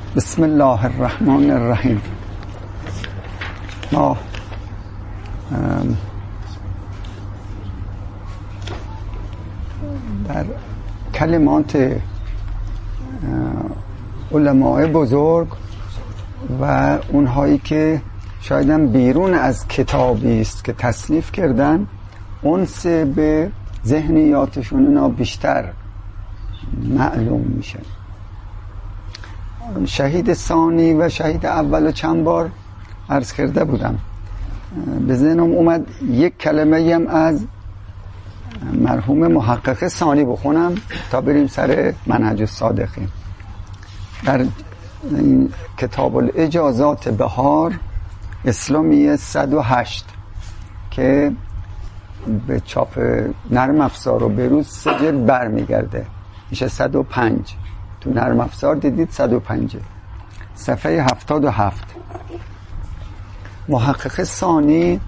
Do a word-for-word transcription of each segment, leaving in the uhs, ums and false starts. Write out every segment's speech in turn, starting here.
بسم الله الرحمن الرحیم. ما در کلمات علماء بزرگ و اونهایی که شاید هم بیرون از کتابی است که تصنیف کردن، اونس به ذهنیاتشون اینا بیشتر معلوم میشه. شهید ثانی و شهید اول و چند بار عرض کرده بودم. به ذهنم اومد یک کلمه هم از مرحوم محقق ثانی بخونم تا بریم سر منهج الصادقین. در این کتاب الاجازات بهار اسلامی صد و هشت که به چاپ نرم افزار و بروز سه جلد برمیگرده، میشه صد و پنج. تو نرم افزار دیدید صد و پنج، صفحه هفتاد و هفت. محقق ثانی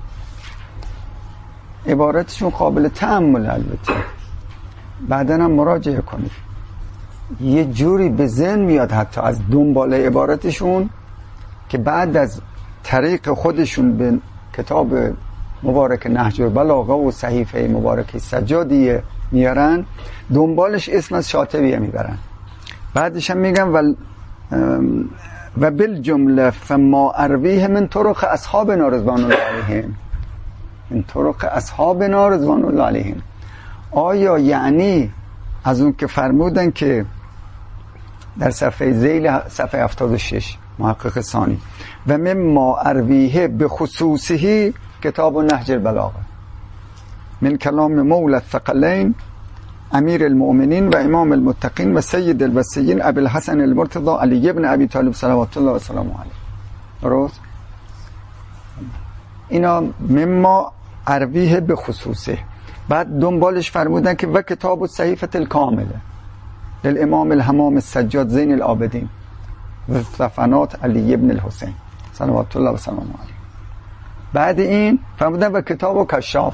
عبارتشون قابل تأمل، البته بعداً هم مراجعه کنید. یه جوری به ذهن میاد حتی از دنبال عبارتشون که بعد از طریق خودشون به کتاب مبارک نهج البلاغه و صحیفه مبارک سجادیه میارن، دنبالش اسم از شاطبیه میبرن. بعدش هم میگن و و بالجمله فما ارویه من طرق اصحابنا رضوان الله علیهم، من طرق اصحابنا رضوان الله علیهم. آیا یعنی از اون که فرمودن که در صفحه ذیل صفحه هفتاد و شش محقق ثانی و مما ارویه به خصوصه کتاب نهج البلاغه من کلام مولا الثقلین امیر المؤمنین و امام المتقین و سید الوصیین ابی الحسن المرتضی علی ابن ابی طالب صلوات الله و سلامه علیه. درست؟ اینا مما ارویه به خصوصه. بعد دنبالش فرمودن که و کتاب الصحیفه الکامله للامام الحمام السجاد زین العابدین و صفنات علی ابن الحسین صلوات الله و سلامه علیه. بعد این فرمودن و کتاب و کشاف،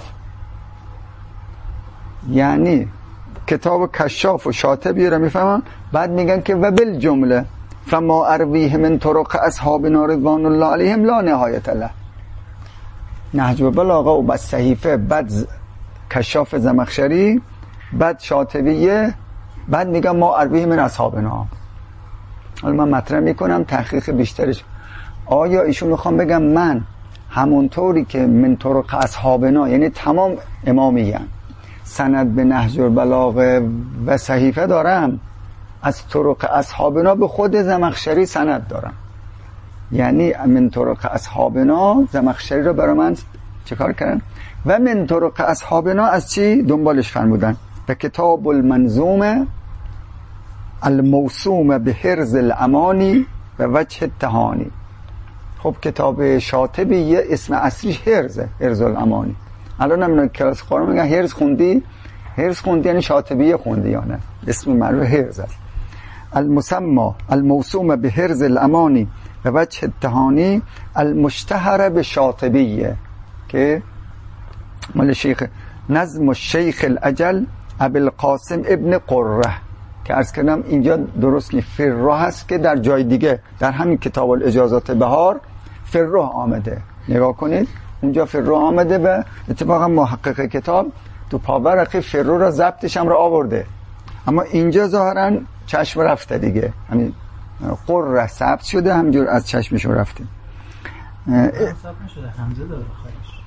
یعنی کتاب کشاف و شاطبی رو میفهمن. بعد میگن که و بالجمله فما ارویه من طرق اصحابنا رضوان الله علیهم لا نهایت له. نهج البلاغه و بعد صحیفه، بعد کشاف زمخشری، بعد شاطبیه، بعد میگن ما ارویه من اصحابنا. حالا من مطرح میکنم تحقیق بیشترش. آیا ایشون میخوام بگم من همونطوری که من طرق اصحابنا، یعنی تمام امامیان، سند به نهج البلاغه و صحیفه دارم، از طرق اصحابنا به خود زمخشری سند دارم، یعنی من طرق اصحابنا زمخشری رو برای من چیکار کردن؟ و من طرق اصحابنا از چی دنبالش فرمودن؟ و کتاب المنظومه الموسومه به حرز الامانی و وجه التهانی. خب کتاب شاطبی یه اسم اصلیش حرزه، حرز الامانی. الان نمیدونم کلاس قرآن میگن حرز خوندی، حرز خوندی یعنی شاطبیه خوندی یا نه، اسم معروف حرز است. المسمى الموسومه به حرز الامانی و وجه التهانی المشتهر به شاطبیه که مال شیخ نظم الشیخ الاجل ابی القاسم ابن قره، که عرض کردم اینجا درست نی فره هست که در جای دیگه در همین کتاب الاجازات بهار فره آمده. نگاه کنید اونجا فره آمده و اتفاقا محقق کتاب تو پاورقی فره را ضبطش هم را آورده، اما اینجا ظاهرا چشم رفته دیگه، همین قره ثبت شده همینجور از چشمشون رفته. ثبت نشده، حمزه داره خودش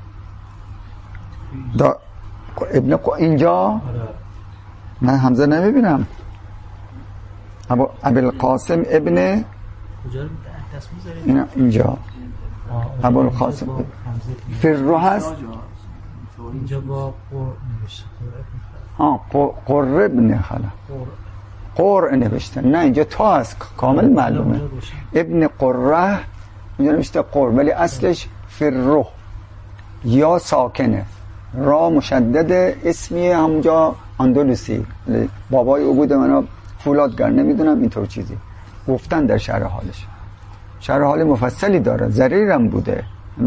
دا ابن ق... اینجا من حمزه نمیبینم. ابو ابوالقاسم ابن کجا رو تصمیم اینا اینجا ابوالقاسم فره هست اینجا با قر نوشته. ها قر ابن خلا قر نوشته، نه اینجا تا هست کامل معلومه. ابن قره اینجا نوشته قر، ولی اصلش فره یا ساکنه، را مشدد، اسمی همونجا اندلسی، بابای او بوده، منو فولادگر نمیدونم اینطور چیزی گفتن در شرح حالش. شرح حال مفصلی داره، ضریرم بوده،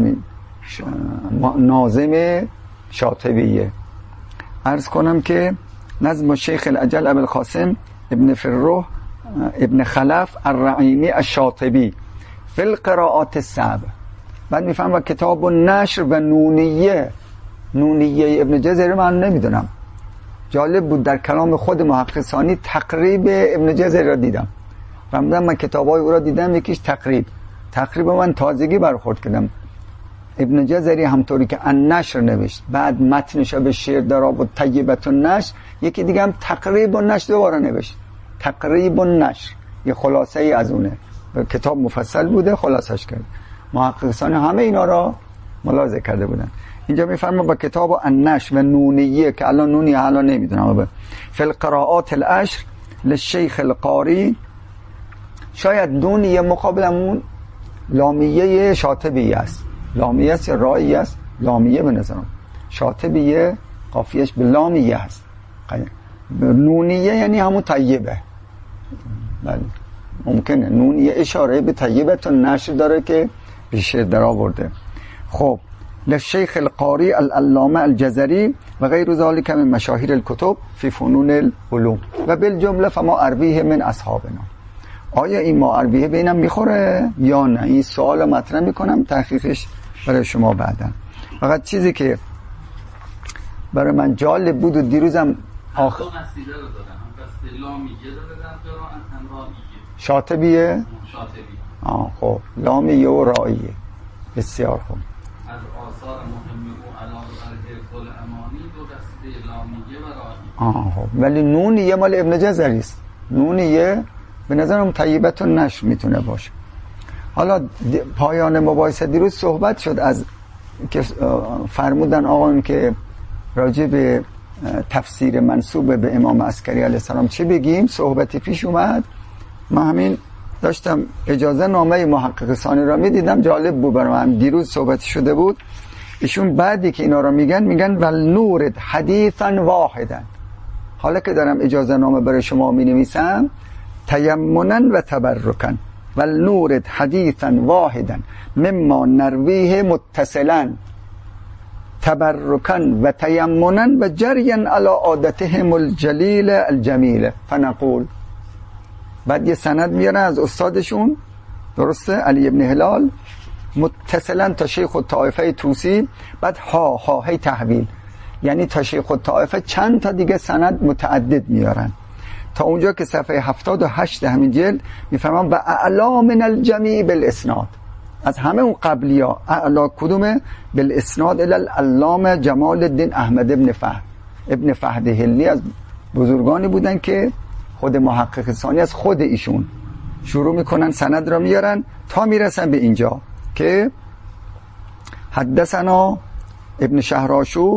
ناظم شاطبیه. عرض کنم که نظم الشیخ الاجل ابی القاسم ابن فره ابن خلف الرعیمی الشاطبی فی القراءات السبع. بعد میفهم و کتاب النشر و نونیه. نونیه ابن جزری من نمیدونم، جالب بود در کلام خود محقق ثانی تقریب ابن جزری را دیدم، فهمیدم من کتابای او را دیدم یکیش تقریب تقریب من تازگی برخورد کردم. ابن جزری همطوری که النشر نوشت بعد متنش به شعر در آورد طیبة النشر، یکی دیگه هم تقریب النشر دوباره نوشت تقریب النشر، یه خلاصه ای از اونه، کتاب مفصل بوده خلاصش کرد. محققان همه اینا را ملاحظه کرده بودن. اینجا میفرما با کتاب النشر و نونیه که الان نونیه الان نمیدونم، فی القراءات العشر للشیخ القاری. شاید نونیه مقابلمون لامیه شاطبیه است، لامیه است یا رایی است، لامیه به نظرم، شاطبیه قافیهش به لامیه است. نونیه یعنی همون طیبه، بله ممکنه نونیه اشاره به طیبه تا نشر داره که بیشتر در آورده. خب للشیخ القاری العلامه الجزری و غیر ذلك من مشاهیر الکتب فی فنون العلوم و بالجمله فما ارویه من اصحابنا. آیا این ما ارویه بینم میخوره یا نه؟ این سوال مطرح میکنم، تحقیقش برای شما بعدا. فقط چیزی که برای من جالب بود و دیروزم آخر شاطبیه آه خب لامیه و رائیه، بسیار خوب. از آثار مهم او علاوه بر حفظ الامانی دو دسته لامیه و رائیه. آه خب ولی نونیه مال ابن جزری است. نونیه به نظرم طیبة النشر میتونه باشه. حالا پایان مباحثه دیروز صحبت شد از که فرمودن آقایون که راجع به تفسیر منسوب به امام عسکری علیه السلام چه بگیم، صحبتی پیش اومد. من همین داشتم اجازه نامه محقق ثانی را میدیدم، جالب بود برای من، دیروز صحبت شده بود. ایشون بعدی که اینا را میگن میگن ولنورد حدیثا واحدا. حالا که دارم اجازه نامه برای شما مینویسم تیمنا و تبرکا ولنورد حدیثا واحدا مما نرویه متصلا تبرکا و تیمنا و جریا علی عادتهم الجلیل الجمیل فنقول. بعد یه سند میارن از استادشون، درسته، علی ابن هلال، متصلا تا شیخ الطائفه توسی، بعد ها ها هی تحویل، یعنی تا شیخ الطائفه چند تا دیگه سند متعدد میارن تا اونجا که صفحه هفتاد و هشت همین جلد میفهمم و اعلا من الجمیع بالاسناد، از همه اون قبلی ها اعلا کدومه؟ بالاسناد الالعلامه جمال الدین احمد ابن فهد. ابن فهد هلی از بزرگانی بودن که خود محقق ثانی از خود ایشون شروع میکنن سند را میارن تا میرسن به اینجا که حدثنا ابن شهراشو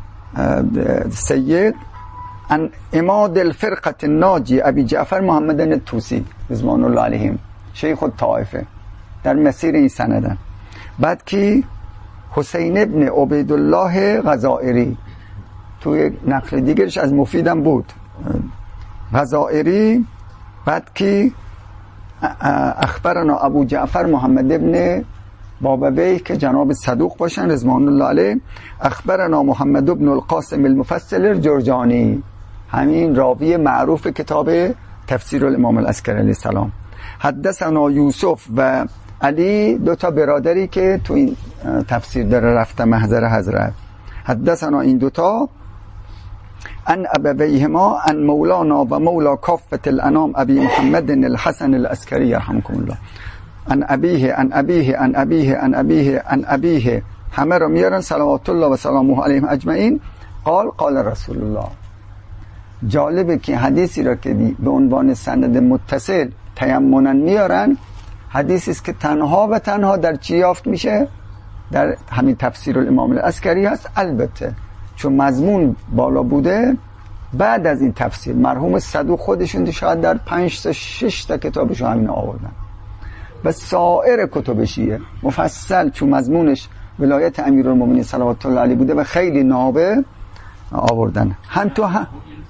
سید ان اماد الفرقه الناجی ابی جعفر محمد الطوسی رضوان الله علیهم شیخ الطائفه در مسیر این سندن. بعد کی حسین ابن عبیدالله غزائری، توی نقل دیگرش از مفیدم بود غزائری. بعد کی اخبرنا ابو جعفر محمد ابن بابوی که جناب صدوق باشن رضوان الله علیه. اخبرنا محمد ابن القاسم المفصل الجرجانی، همین راوی معروف کتاب تفسیر الامام العسکری علیه السلام. حدثنا یوسف و علی، دو تا برادری که تو این تفسیر داره رفته محضر حضرت. حدثنا این دوتا ان ابویهما ان مولانا و مولا کافة الانام ابی محمد الحسن العسکری یرحمکم الله ان ابیه ان ابیه ان ابیه ان ابیه ان ابیه، همه را میارن صلوات الله و سلامه علیهم اجمعین. قال قال رسول الله. جالبه که حدیثی را که به عنوان سند متصل تیمنا میارن، حدیثی است که تنها و تنها در چی یافت میشه؟ در همین تفسیر الامام العسکری هست. البته چون مضمون بالا بوده، بعد از این تفسیر مرحوم صدوق خودشون شاید در پنج تا شش تا کتابشون همین آوردن و سایر کتب شیعه مفصل، چون مضمونش ولایت امیرالمومنین صلوات الله علیه بوده و خیلی نابه آوردن. هم تو هم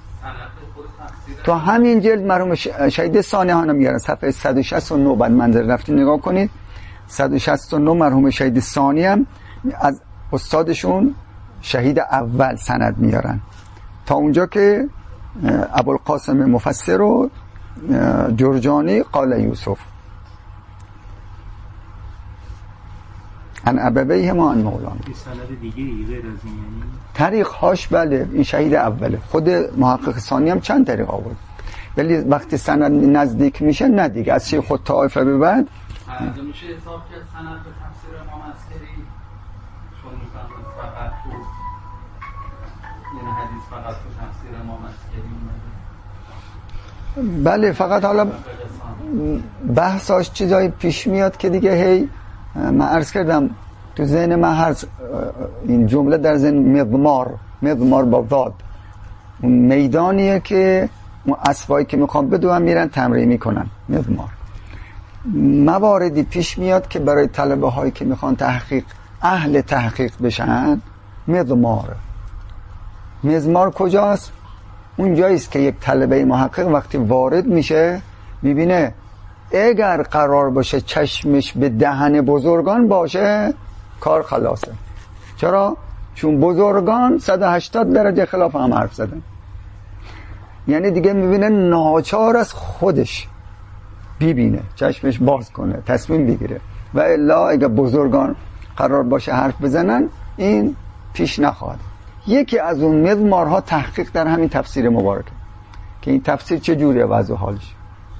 تو همین جلد مرحوم شهید ثانی ها میارن صفحه صد و شصت و نه. بعد منظر رفتین نگاه کنید، صد و شصت و نه مرحوم شهید ثانی هم از استادشون شهید اول سند میارن تا اونجا که ابوالقاسم مفسر رو جرجانی قال یوسف ان ابویه ما ان مولانا. سند دیگه غیر از این یعنی طریق هاش بله این شهید اوله. خود محقق ثانی هم چند طریق آورد، ولی وقتی سند نزدیک میشه نه دیگه از شیخ خود طائفه به بعد فرض میشه حساب کرد سند به تفسیر امام عسکری چون میفهمید فقط تو این حدیث فقط تو تفسیر امام عسکری اومده. بله فقط حالا بحثاش چیزایی پیش میاد که دیگه هی من عرض کردم تو ذهن من هست این جمله در ذهن مضمار مضمار با ضاد اون میدانیه که اون اسبایی که میخوام بدوام میرن تمرین میکنن. مضمار مواردی پیش میاد که برای طلبه هایی که میخوان تحقیق اهل تحقیق بشن مضمار مضمار کجاست؟ اون جاییست که یک طلبه محقق وقتی وارد میشه میبینه اگر قرار باشه چشمش به دهن بزرگان باشه کار خلاصه. چرا؟ چون بزرگان صد و هشتاد درجه خلاف هم حرف زدن. یعنی دیگه میبینه ناچار از خودش ببینه چشمش باز کنه تصمیم بگیره و الا اگه بزرگان قرار باشه حرف بزنن این پیش نخواهد. یکی از اون مضمارها تحقیق در همین تفسیر مبارکه که این تفسیر چه جوریه وضع حالش.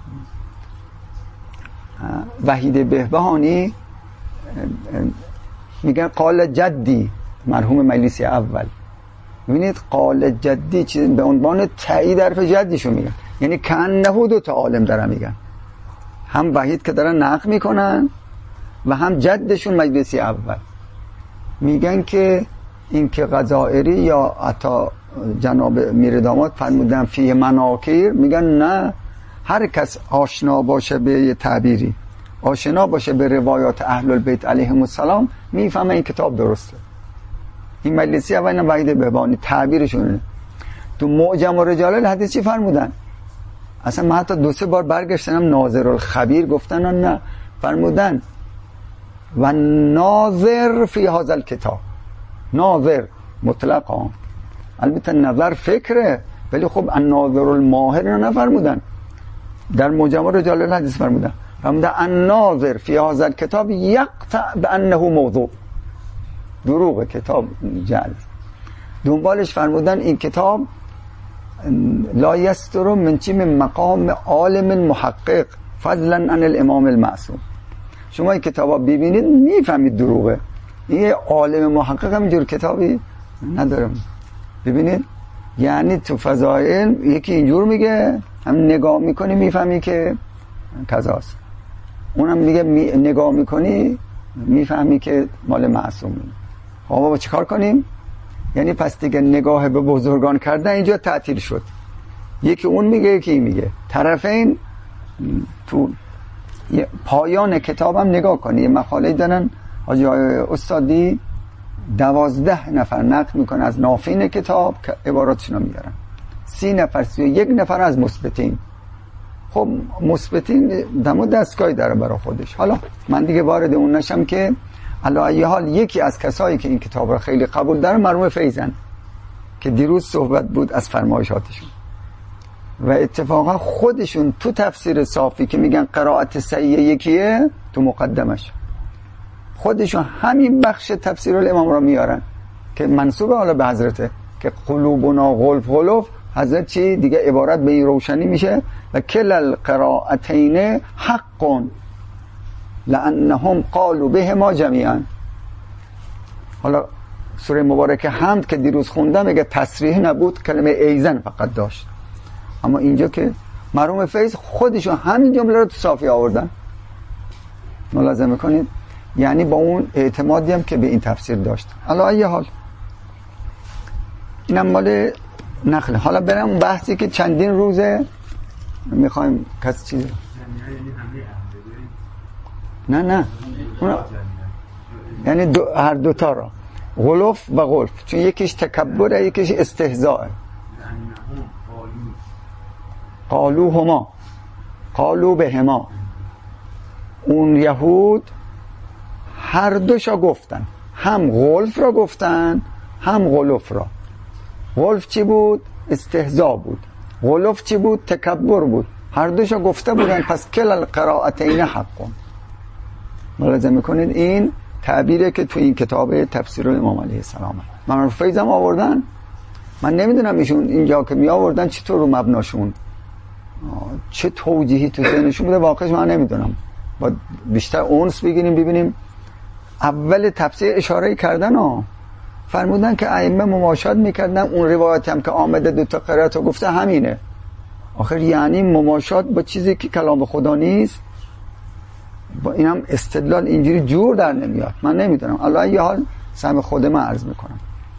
وحید بهبهانی میگن قال جدی مرحوم مجلسی اول. ببینید قال جدی چیز به عنوان تایید حرف جدیشو میگن، یعنی کانه دو تا عالم دارن میگن، هم وحید که دارن نقل میکنن و هم جدشون مجلسی اول. میگن که این که غزائری یا عطا جناب میر داماد فرمودن فیه مناکیر، میگن نه هر کس آشنا باشه به یه تعبیری آشنا باشه به روایات اهل البیت علیهم السلام میفهمه این کتاب درسته. این مجلسی اول و وحید بهبهانی تعبیرشونه. تو معجم رجال الحدیث چی فرمودن؟ اصلا من حتی دو سه بار برگشتنم ناظر الخبیر گفتن نه، فرمودن و ناظر فی هذا الکتاب. ناظر مطلقا البته نظر فکره ولی خب الناظر الماهر نفرمودن، در معجم رجال الحدیث فرمودن فرمودن الناظر فی هذا الکتاب یقطع بانه موضوع. دروغ کتاب جعل. دنبالش فرمودن این کتاب لا یستر من چی من مقام عالم محقق فضلا عن الامام المعصوم. شما این کتابا ببینید میفهمید دروغه. این عالم محقق هم اینجور کتابی نداره. ببینید یعنی تو فضائل یکی اینجور میگه هم نگاه میکنی میفهمی که کذاست، اونم میگه می نگاه میکنی میفهمی که مال معصومه. خب بابا چیکار کنیم؟ یعنی پس دیگه نگاه به بزرگان کردن اینجا تعطیل شد. یکی اون میگه یکی این میگه. طرفین تو پایان کتابم نگاه کنی یه مقاله دارن حاجی استادی دوازده نفر نقل میکنه از نافین کتاب که عباراتشون رو میارن، سی نفر سی و یک نفر از مثبتین. خب مثبتین دم دستگاهی داره برای خودش. حالا من دیگه وارد اون نشم که علی ای حال یکی از کسایی که این کتاب رو خیلی قبول داره مرحوم فیضن که دیروز صحبت بود از فرمایشاتشون و اتفاقا خودشون تو تفسیر صافی که میگن قرائت صحیح یکیه تو مقدمش خودشون همین بخش تفسیر الامام رو میارن که منسوب حالا به حضرته که قلوبنا غلف غلف. حضرت چی دیگه عبارت به این روشنی میشه و کل القرائتین حق لانهم قالوا بهما جمیعا. حالا سوره مبارکه حمد که دیروز خوندم میگه تصریح نبود، کلمه ایزن فقط داشت، اما اینجا که مرحوم فیض خودشون همین جمله رو تو صافی آوردن. ملاحظه میکنید؟ یعنی با اون اعتمادی هم که به این تفسیر داشت. علی ای حال اینم مال نقل. حالا برم بحثی که چندین روزه میخوایم کسی چیزی نه نه اونا... یعنی دو... هر دوتا را غلف و غلف، چون یکیش تکبره یکیش استهزاء. قالو هما قالو به هما. اون یهود هر دوشا گفتن، هم غلف را گفتن هم غلف را. غلف چی بود؟ استهزاء بود. غلف چی بود؟ تکبر بود. هر دوشا گفته بودن، پس کل القراءتین حق. ملاحظه میکنید این تعبیره که تو این کتاب تفسیر امام علیه السلام من فیضم آوردن. من نمیدونم ایشون اینجا که می آوردن چطور رو مبناشون چه توجیهی تو ذهنشون بوده، واقعش من نمیدونم. با بیشتر اونس بگیریم ببینیم. اول تفسیر اشاره کردن ها، فرمودن که ائمه مماشات میکردن. اون روایت هم که آمده دو تا قرائت رو گفته همینه. آخر یعنی مماشات با چیزی که کلام خدا نیست؟ با اینم استدلال اینجوری جور در نمیاد. من نمیدونم. الله یه حال سهم خودم عرض میکنم.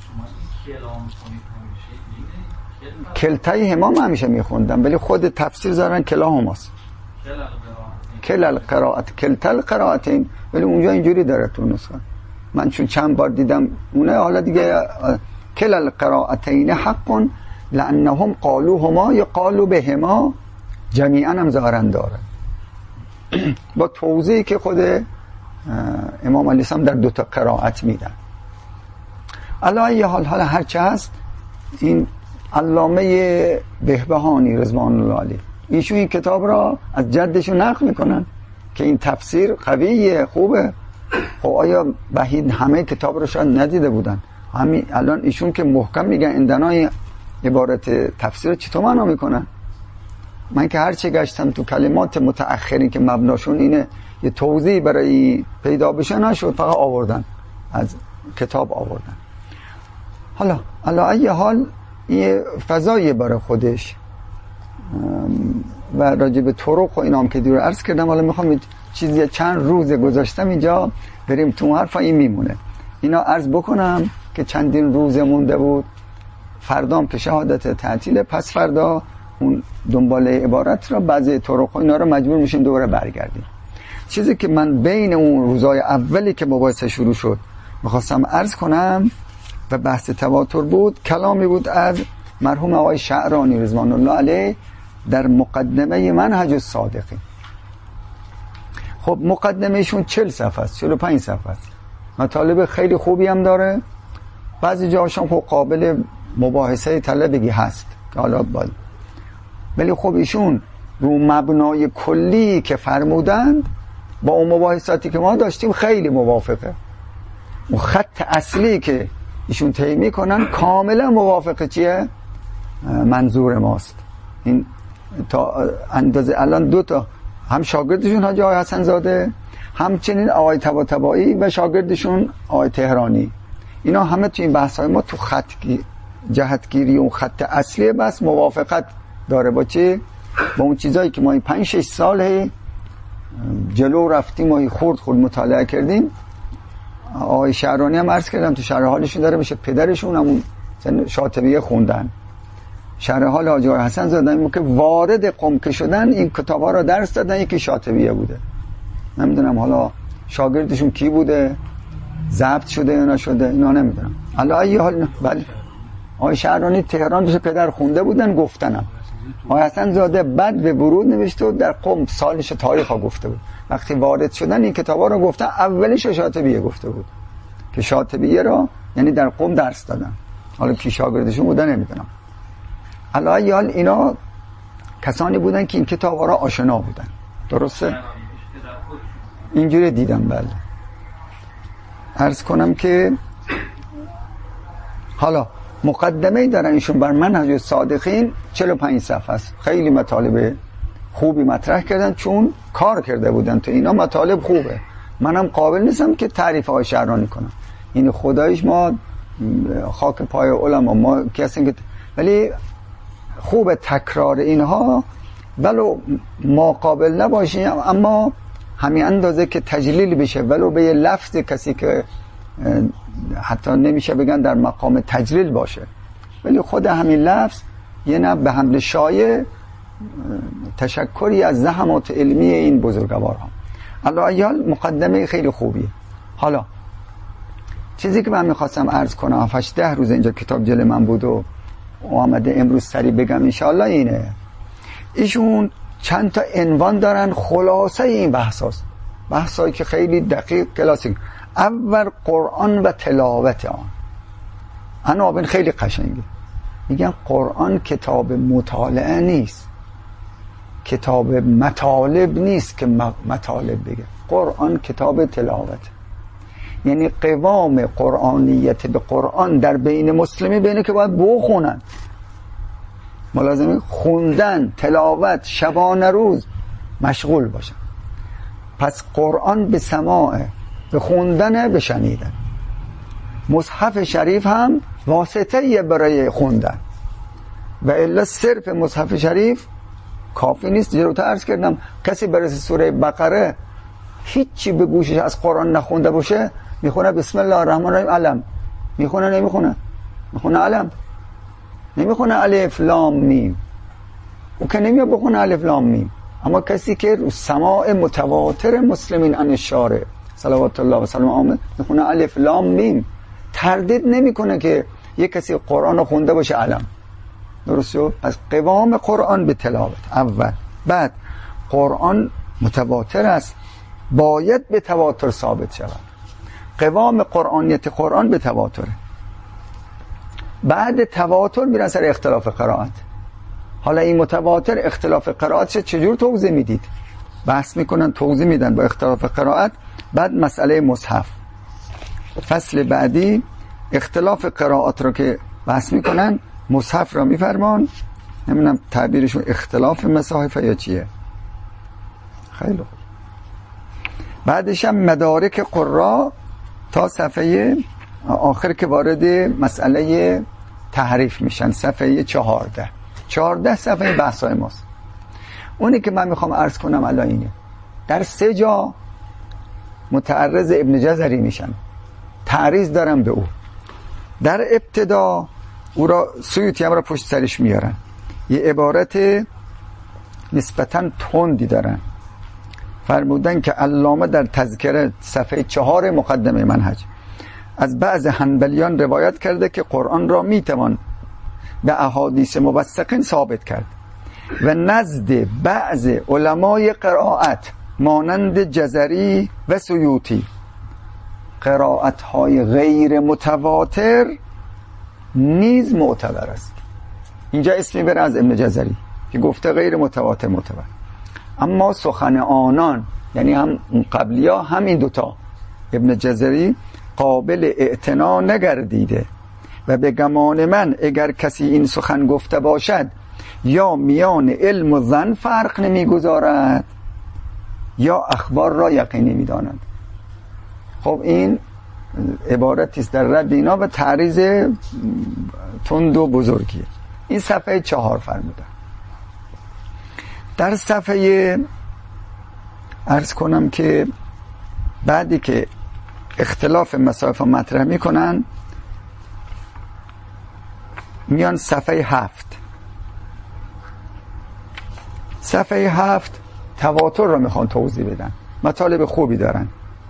کلتای همام همیشه میخوندم، ولی خود تفسیر زارن کلا هماست. کل القرائت کلتا القرائتین، ولی اونجا اینجوری داره تو نسخه. من چون چند بار دیدم اونه، حالا دیگه کل القرائتین حق لانهم قالوهما یا قالوا بهما جمیعا هم ظاهرا داره با توضیحی که خود امام علیه السلام در دو تا قرائت میدن. علی یه حال حالا هرچه هست، این علامه بهبهانی رضوان الله علیه ایشون این کتاب را از جدشون نقل میکنن که این تفسیر قویه، خوبه. خب آیا وحید همه کتاب رو شاید ندیده بودن؟ همین الان ایشون که محکم میگن اندنای عبارت تفسیر چطور معنا میکنن؟ من که هرچی گشتم تو کلمات متأخرین که مبناشون اینه یه توضیح برای پیدا بشه نشد، فقط آوردن از کتاب آوردن. حالا علی ای حال یه فضایی برای خودش و راجع به طرق و اینام که دور عرض کردم. حالا میخوام چیزی چند روز گذاشتم اینجا بریم تو حرفا این میمونه. اینا عرض بکنم که چندین روز مونده بود. فردام که شهادت تعطیل، پس فردا اون دنباله عبارت را بعضی طرق و اینا رو مجبور میشیم دوباره برگردیم. چیزی که من بین اون روزای اولی که مباحثه شروع شد میخواستم عرض کنم و بحث تواتر بود، کلامی بود از مرحوم آقای شعرانی رضوان الله علیه در مقدمه منهج الصادقین. خب مقدمهشون چهل صفحه است، چهل و پنج صفحه است. مطالب خیلی خوبی هم داره، بعضی جاهاش هم خب قابل مباحثه طلبگی هست که حالا باید. ولی خب ایشون رو مبنای کلی که فرمودند با اون مباحثاتی که ما داشتیم خیلی موافقه. اون خط اصلی که ایشون طی میکنن کاملا موافقه چیه؟ منظور ماست. این تا اندازه الان دو تا هم شاگردشون حاجی آقای حسن زاده، همچنین آقای طباطبایی و شاگردشون آقای تهرانی، اینا همه تو این بحث های ما تو خط جهتگیری اون خط اصلی بس موافقت داره با چه؟ با اون چیزایی که ما این پنج شش سال جلو رفتیم و خورد خورد مطالعه کردیم. آقای شعرانی هم عرض کردم تو شرح حالشون داره میشه، پدرشون همون شاطبیه خوندن. شرح حال حاجی آقای حسن زاده که وارد قم که شدن این کتابا رو درس دادن، یکی شاطبیه بوده. نمیدونم حالا شاگردشون کی بوده، ضبط شده یا نشده، اینا نمیدونم. حالا ای حال بله آقای شعرانی تهران دوست پدر خونده بودن گفتنم. آقای حسن زاده بعد به ورود نوشته و در قم سالش تاریخ ها گفته بود. وقتی وارد شدن این کتابا رو گفتن، اولیش شاطبیه گفته بود که شاطبیه را یعنی در قم درس دادن. حالا کی شاگردشون بودن نمیدونم. حالا ای حال اینا کسانی بودن که این کتابا را آشنا بودن. درسته؟ اینجوری دیدم. بله عرض کنم که حالا مقدمه‌ای دارن ایشون بر منهج الصادقین، چهل و پنج صفحه است. خیلی مطالب خوبی مطرح کردن چون کار کرده بودن تو اینا. مطالب خوبه، منم قابل نیستم که تعریف های شعرانی کنم. این خدایش ما خاک پای علما ما کسی که، ولی خوب تکرار اینها ولو ما قابل نباشیم اما همین اندازه که تجلیل بشه ولو به یه لفظ کسی که حتی نمیشه بگن در مقام تجلیل باشه، ولی خود همین لفظ یه نه به حمل شایع تشکری از زحمات علمی این بزرگواران. حالا ایال مقدمه خیلی خوبیه. حالا چیزی که من میخواستم عرض کنم، هفت ده روز اینجا کتاب جلوی من بود و آمده امروز سری بگم انشاءالله اینه. ایشون چند تا عنوان دارن، خلاصه این بحثاست، بحثایی که خیلی دقیق کلاسیک. اول قرآن و تلاوت آن. عناوین خیلی قشنگه. میگن قرآن کتاب مطالعه نیست، کتاب مطالب نیست که مطالب بگه. قرآن کتاب تلاوت، یعنی قوام قرآنیت به قرآن در بین مسلمی بینه که باید بخونن، ملازمه خوندن، تلاوت، شبانه روز مشغول باشن. پس قرآن به سماعه، به خوندن، به شنیدن. مصحف شریف هم واسطه برای خوندن و الا صرف مصحف شریف کافی نیست. جلوتر عرض کردم کسی برای سوره بقره هیچی به گوشش از قرآن نخونده باشه میخونه بسم الله الرحمن الرحیم علم، میخونه نمیخونه؟ میخونه علم، نمیخونه الف لام میم. او که نمیاد بخونه الف لام میم. اما کسی که رو سماع متواتر مسلمین عن الشارع صلوات الله و سلام آمد میخونه الف لام میم، تردید نمیکنه که یک کسی قرآن رو خونده باشه علم. درسته؟ پس قوام قرآن به تلاوت اول. بعد قرآن متواتر است، باید به تواتر ثابت شود. قوام قرآنیت قرآن به تواتره. بعد تواتر میرن سر اختلاف قرائت. حالا این متواتر اختلاف قرائت چجور توضیح میدید؟ بحث میکنن، توضیح میدن با اختلاف قرائت. بعد مسئله مصحف، فصل بعدی اختلاف قرائت رو که بحث میکنن مصحف را میفرمان. نمیدونم تعبیرشون اختلاف مصاحف یا چیه. خیلی خوب. بعدش هم مدارک قرا تا صفحه آخر که وارد مسئله تحریف میشن، صفحه چهارده. چهارده صفحه بحثای ماست. اونی که من میخوام عرض کنم الان اینه، در سه جا متعرض ابن جزری میشن، تعریض دارم به او. در ابتدا او را سیوطی هم را پشت سرش میارن، یه عبارت نسبتاً تندی دارن. فرمودن که علامه در تذکره صفحه چهار مقدمه منهج از بعض حنبلیان روایت کرده که قرآن را میتوان به احادیث موثقین ثابت کرد و نزد بعض علمای قرائت مانند جزری و سیوطی قرائت های غیر متواتر نیز معتبر است. اینجا اسمی بره از ابن جزری که گفته غیر متواتر معتبر. اما سخن آنان، یعنی هم قبلی ها هم این دوتا، ابن جزری قابل اعتنا نگردیده و به گمان من اگر کسی این سخن گفته باشد یا میان علم و ظن فرق نمیگذارد یا اخبار را یقینی میداند. خب این عبارتی است در رد اینا و تعریض تند و بزرگیه. این صفحه چهار فرمودن. در صفحه عرض کنم که بعدی که اختلاف مصاحف مطرح میکنن میان صفحه هفت. صفحه هفت تواتر رو میخوان توضیح بدن، مطالب خوبی دارن.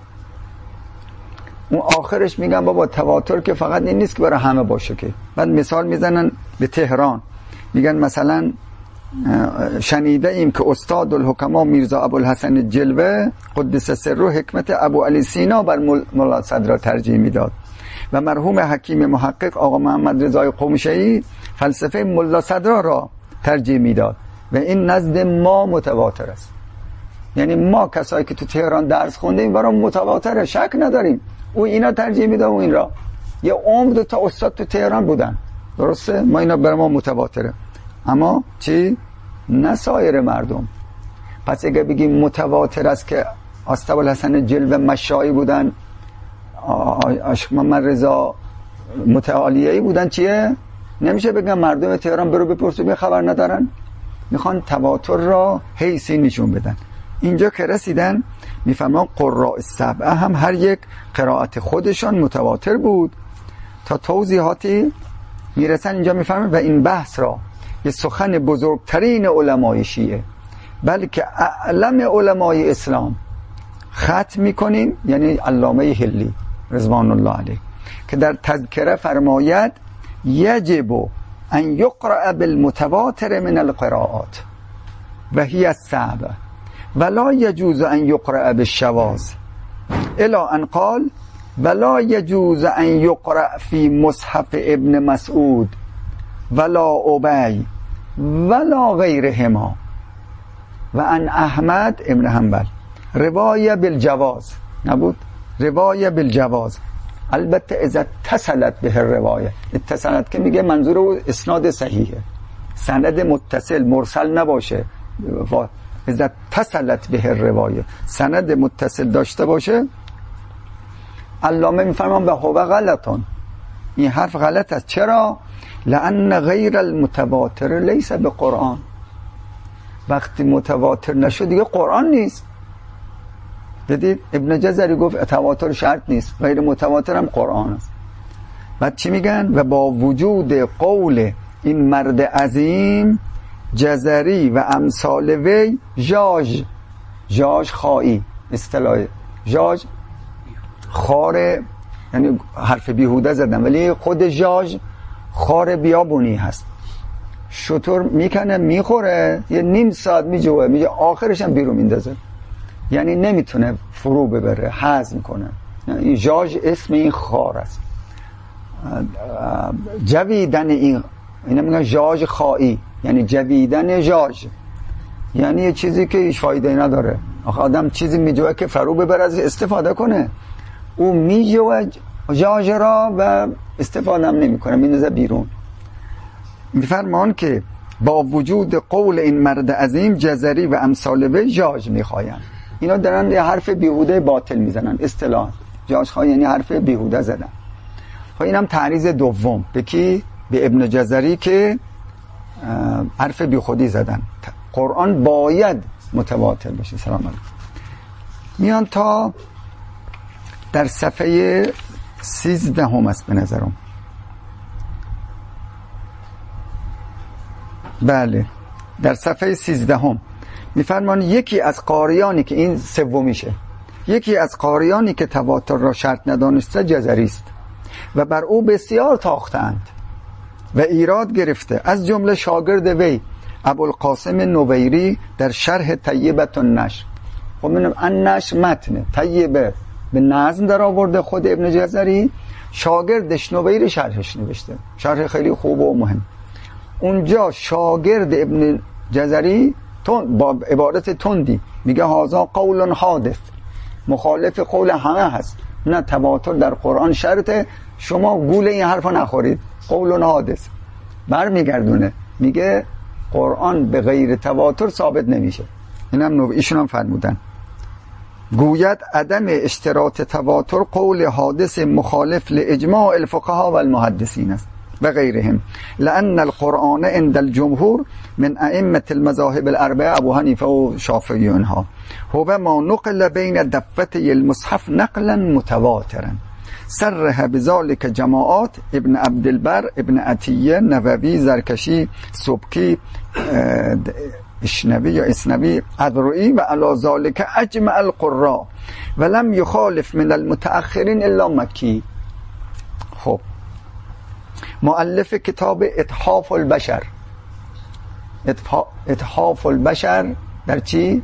اون آخرش میگن بابا تواتر که فقط این نیست که برای همه باشه که. بعد مثال میزنن به تهران، میگن مثلا شنیده ایم که استاد الحکما میرزا ابوالحسن جلوه قدس سره حکمت ابو علی سینا بر ملا صدرا ترجیح میداد و مرحوم حکیم محقق آقا محمد رضای قمشه‌ای فلسفه ملا صدرا را ترجیح میداد و این نزد ما متواتر است. یعنی ما کسایی که تو تهران درس خوندیم برام متواتره، شک نداریم. او اینا ترجیح میداد و این را. یه عمر دو تا استاد تو تهران بودن، درسته؟ ما اینا برای ما متواتره. اما چی؟ نه سایر مردم. پس اگه بگیم متواتر است که استاد الحسن جلوه مشایی بودن، عاشق محمد رضا متعالیه‌ای بودن، چیه؟ نمیشه بگم مردم تهران برو بپرسو به خبر ندارن. میخوان تواتر را حیثی نشون بدن. اینجا که رسیدن میفهمن قراء السبعه هم هر یک قرائت خودشان متواتر بود تا توضیحاتی میرسن. اینجا میفهمن و این بحث را یه سخن بزرگترین علمای شیعه بلکه اعلم علمای اسلام ختم میکنیم، یعنی علامه حلی رضوان الله علیه که در تذکره فرماید یجب ان یقرأ بالمتواتر من القراءات و هی السبع ولا یجوز ان یقرأ بالشواذ الی ان قال ولا یجوز ان یقرأ فی مصحف ابن مسعود ولا ابی ولا غیرهما. و ان احمد ابن حنبل روایه بالجواز نبود، روایه بالجواز. البته اذا اتصلت به روایه، اتصلت که میگه منظور او اسناد صحیحه، سند متصل مرسل نباشه. اذا اتصلت به روایه، سند متصل داشته باشه. علامه میفرمان به هو غلطون، این حرف غلط است. چرا؟ لان غیر المتواتر لیس به قرآن، وقتی متواتر نشد دیگه قرآن نیست. دیدید ابن جزری گفت تواتر شرط نیست، غیر متواتر هم قرآن است. بعد چی میگن؟ و با وجود قول این مرد عظیم جزری و امثال وی جاج جاج خایی، اصطلاح جاج خار، یعنی حرف بیهوده زدن، ولی خود جاج خار بیابونی هست. شطور میکنه میخوره یه نیم ساعت میجوه میجه آخرش هم بیرون میندازه، یعنی نمیتونه فرو ببره، هضم کنه. این جاج اسم این خار است. جویدن این اینا میگن جاج خایی، یعنی جویدن جاج، یعنی یه چیزی که هیچ فایده نداره. آخه آدم چیزی میجوه که فرو ببره از استفاده کنه، او میجوه جاج را و استفاده هم نمیکنه، میندازه بیرون. میفرمان که با وجود قول این مرد عظیم جزری و امثال وی جاج میخواین. اینا دارن یه حرف بیهوده باطل میزنن. اصطلاح جاج خواهی یعنی حرف بیهوده زدن. خب اینم تعریض دوم به کی؟ به ابن جزری که حرف بیخودی زدن. قرآن باید متواتر بشه. سلام علیکم. میان تا در صفحه سیزده هم است به نظرم. بله در صفحه سیزده هم میفرمان یکی از قاریانی که این سومیشه، یکی از قاریانی که تواتر را شرط ندانسته جزری است و بر او بسیار تاختند و ایراد گرفته، از جمله شاگرد وی ابوالقاسم نویری در شرح طیبة النشر. خب منم النشر متنه، طیبه به نظم در آورده خود ابن جزری، شاگردش نویری شرحش نوشته، شرح خیلی خوب و مهم. اونجا شاگرد ابن جزری تون با عبارت تندی میگه هازا قول حادث، مخالف قول همه هست، نه تواتر در قرآن شرطه، شما گول این حرفا نخورید، قول حادث. برمیگردونه میگه قرآن به غیر تواتر ثابت نمیشه. اینم نو ایشون هم فرمودن. گوید عدم اشتراط تواتر قول حادث مخالف لاجماع الفقهاء و المحدثین است و غیرهم، لأن القرآن عند الجمهور من ائمة المذاهب الاربعه ابو حنیفه و شافعی و اینها هو ما نقل بین دفتي المصحف نقلا متواترا صرح بذلك جماعات ابن عبدالبر، ابن عطیه، نووی، زرکشی، سبکی، اشنوی یا اسنوی، ادرعی و علی ذلك اجمع القراء ولم يخالف من المتأخرین الا مکی. خب مؤلف کتاب اتحاف البشر، اتحاف البشر در چی؟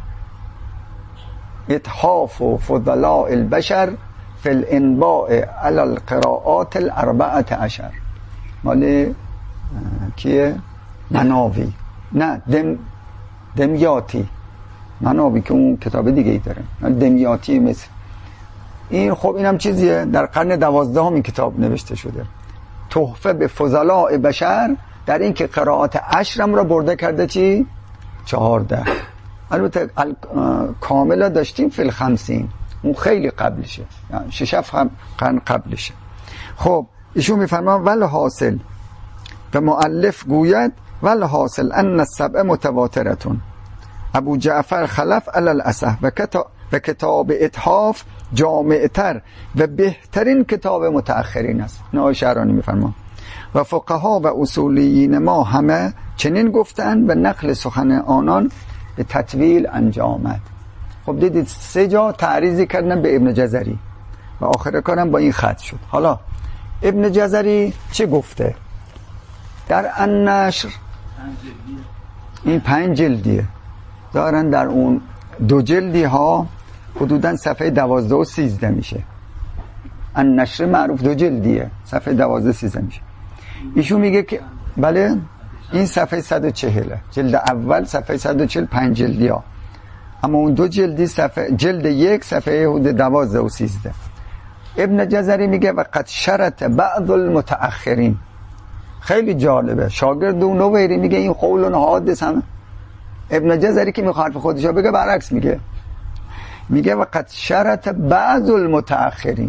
اتحاف فضلاء البشر فی الانباء علی القراءات الاربعه عشر. مال کیه؟ مناوی، نه دم دمیاتی، مناوی که اون کتاب دیگه ای داره، دمیاتی مثل این. خب اینم چیزیه در قرن دوازدهم این کتاب نوشته شده، تحفه به فضلاء بشر، در این که قرائات عشرم را برده کرده چی؟ چهارده. البته کاملا داشتیم فی الخمسین، اون خیلی قبلشه، یعنی شش هفت قرن قبلشه. خب ایشون میفرمان ول حاصل و مؤلف گوید ول حاصل ان السبع متواترتون. ابو جعفر خلف علی الاصح و کتاب و کتاب اتحاف جامعتر و بهترین کتاب متأخرین است. نه شعرانی میفرمان و فقها و اصولیین ما همه چنین گفتند و نقل سخن آنان به تطویل انجامد. خب دیدید سه جا تعریضی کردن به ابن جزری و آخر کارم با این خط شد. حالا ابن جزری چه گفته؟ در النشر این پنج جلدیه دارن، در اون دو جلدی ها حدوداً صفحه دوازده و سیزده میشه. النشر معروف دو جلدیه، صفحه دوازده سیزده میشه. ایشون میگه که بله این صفحه صد و چهل، جلد اول صفحه صد و چهل، پنج جلدی ها. اما اون دو جلدی صفحه جلد یک صفحه حدود دوازده و سیزده. ابن جزری میگه و قد شرط بعض المتأخرین. خیلی جالبه، شاگرد اون نویری میگه این قول حادث هم. ابن جزری که میخواد حرف خودشو بگه برعکس میگه، میگه و قد شرط بعض المتأخرین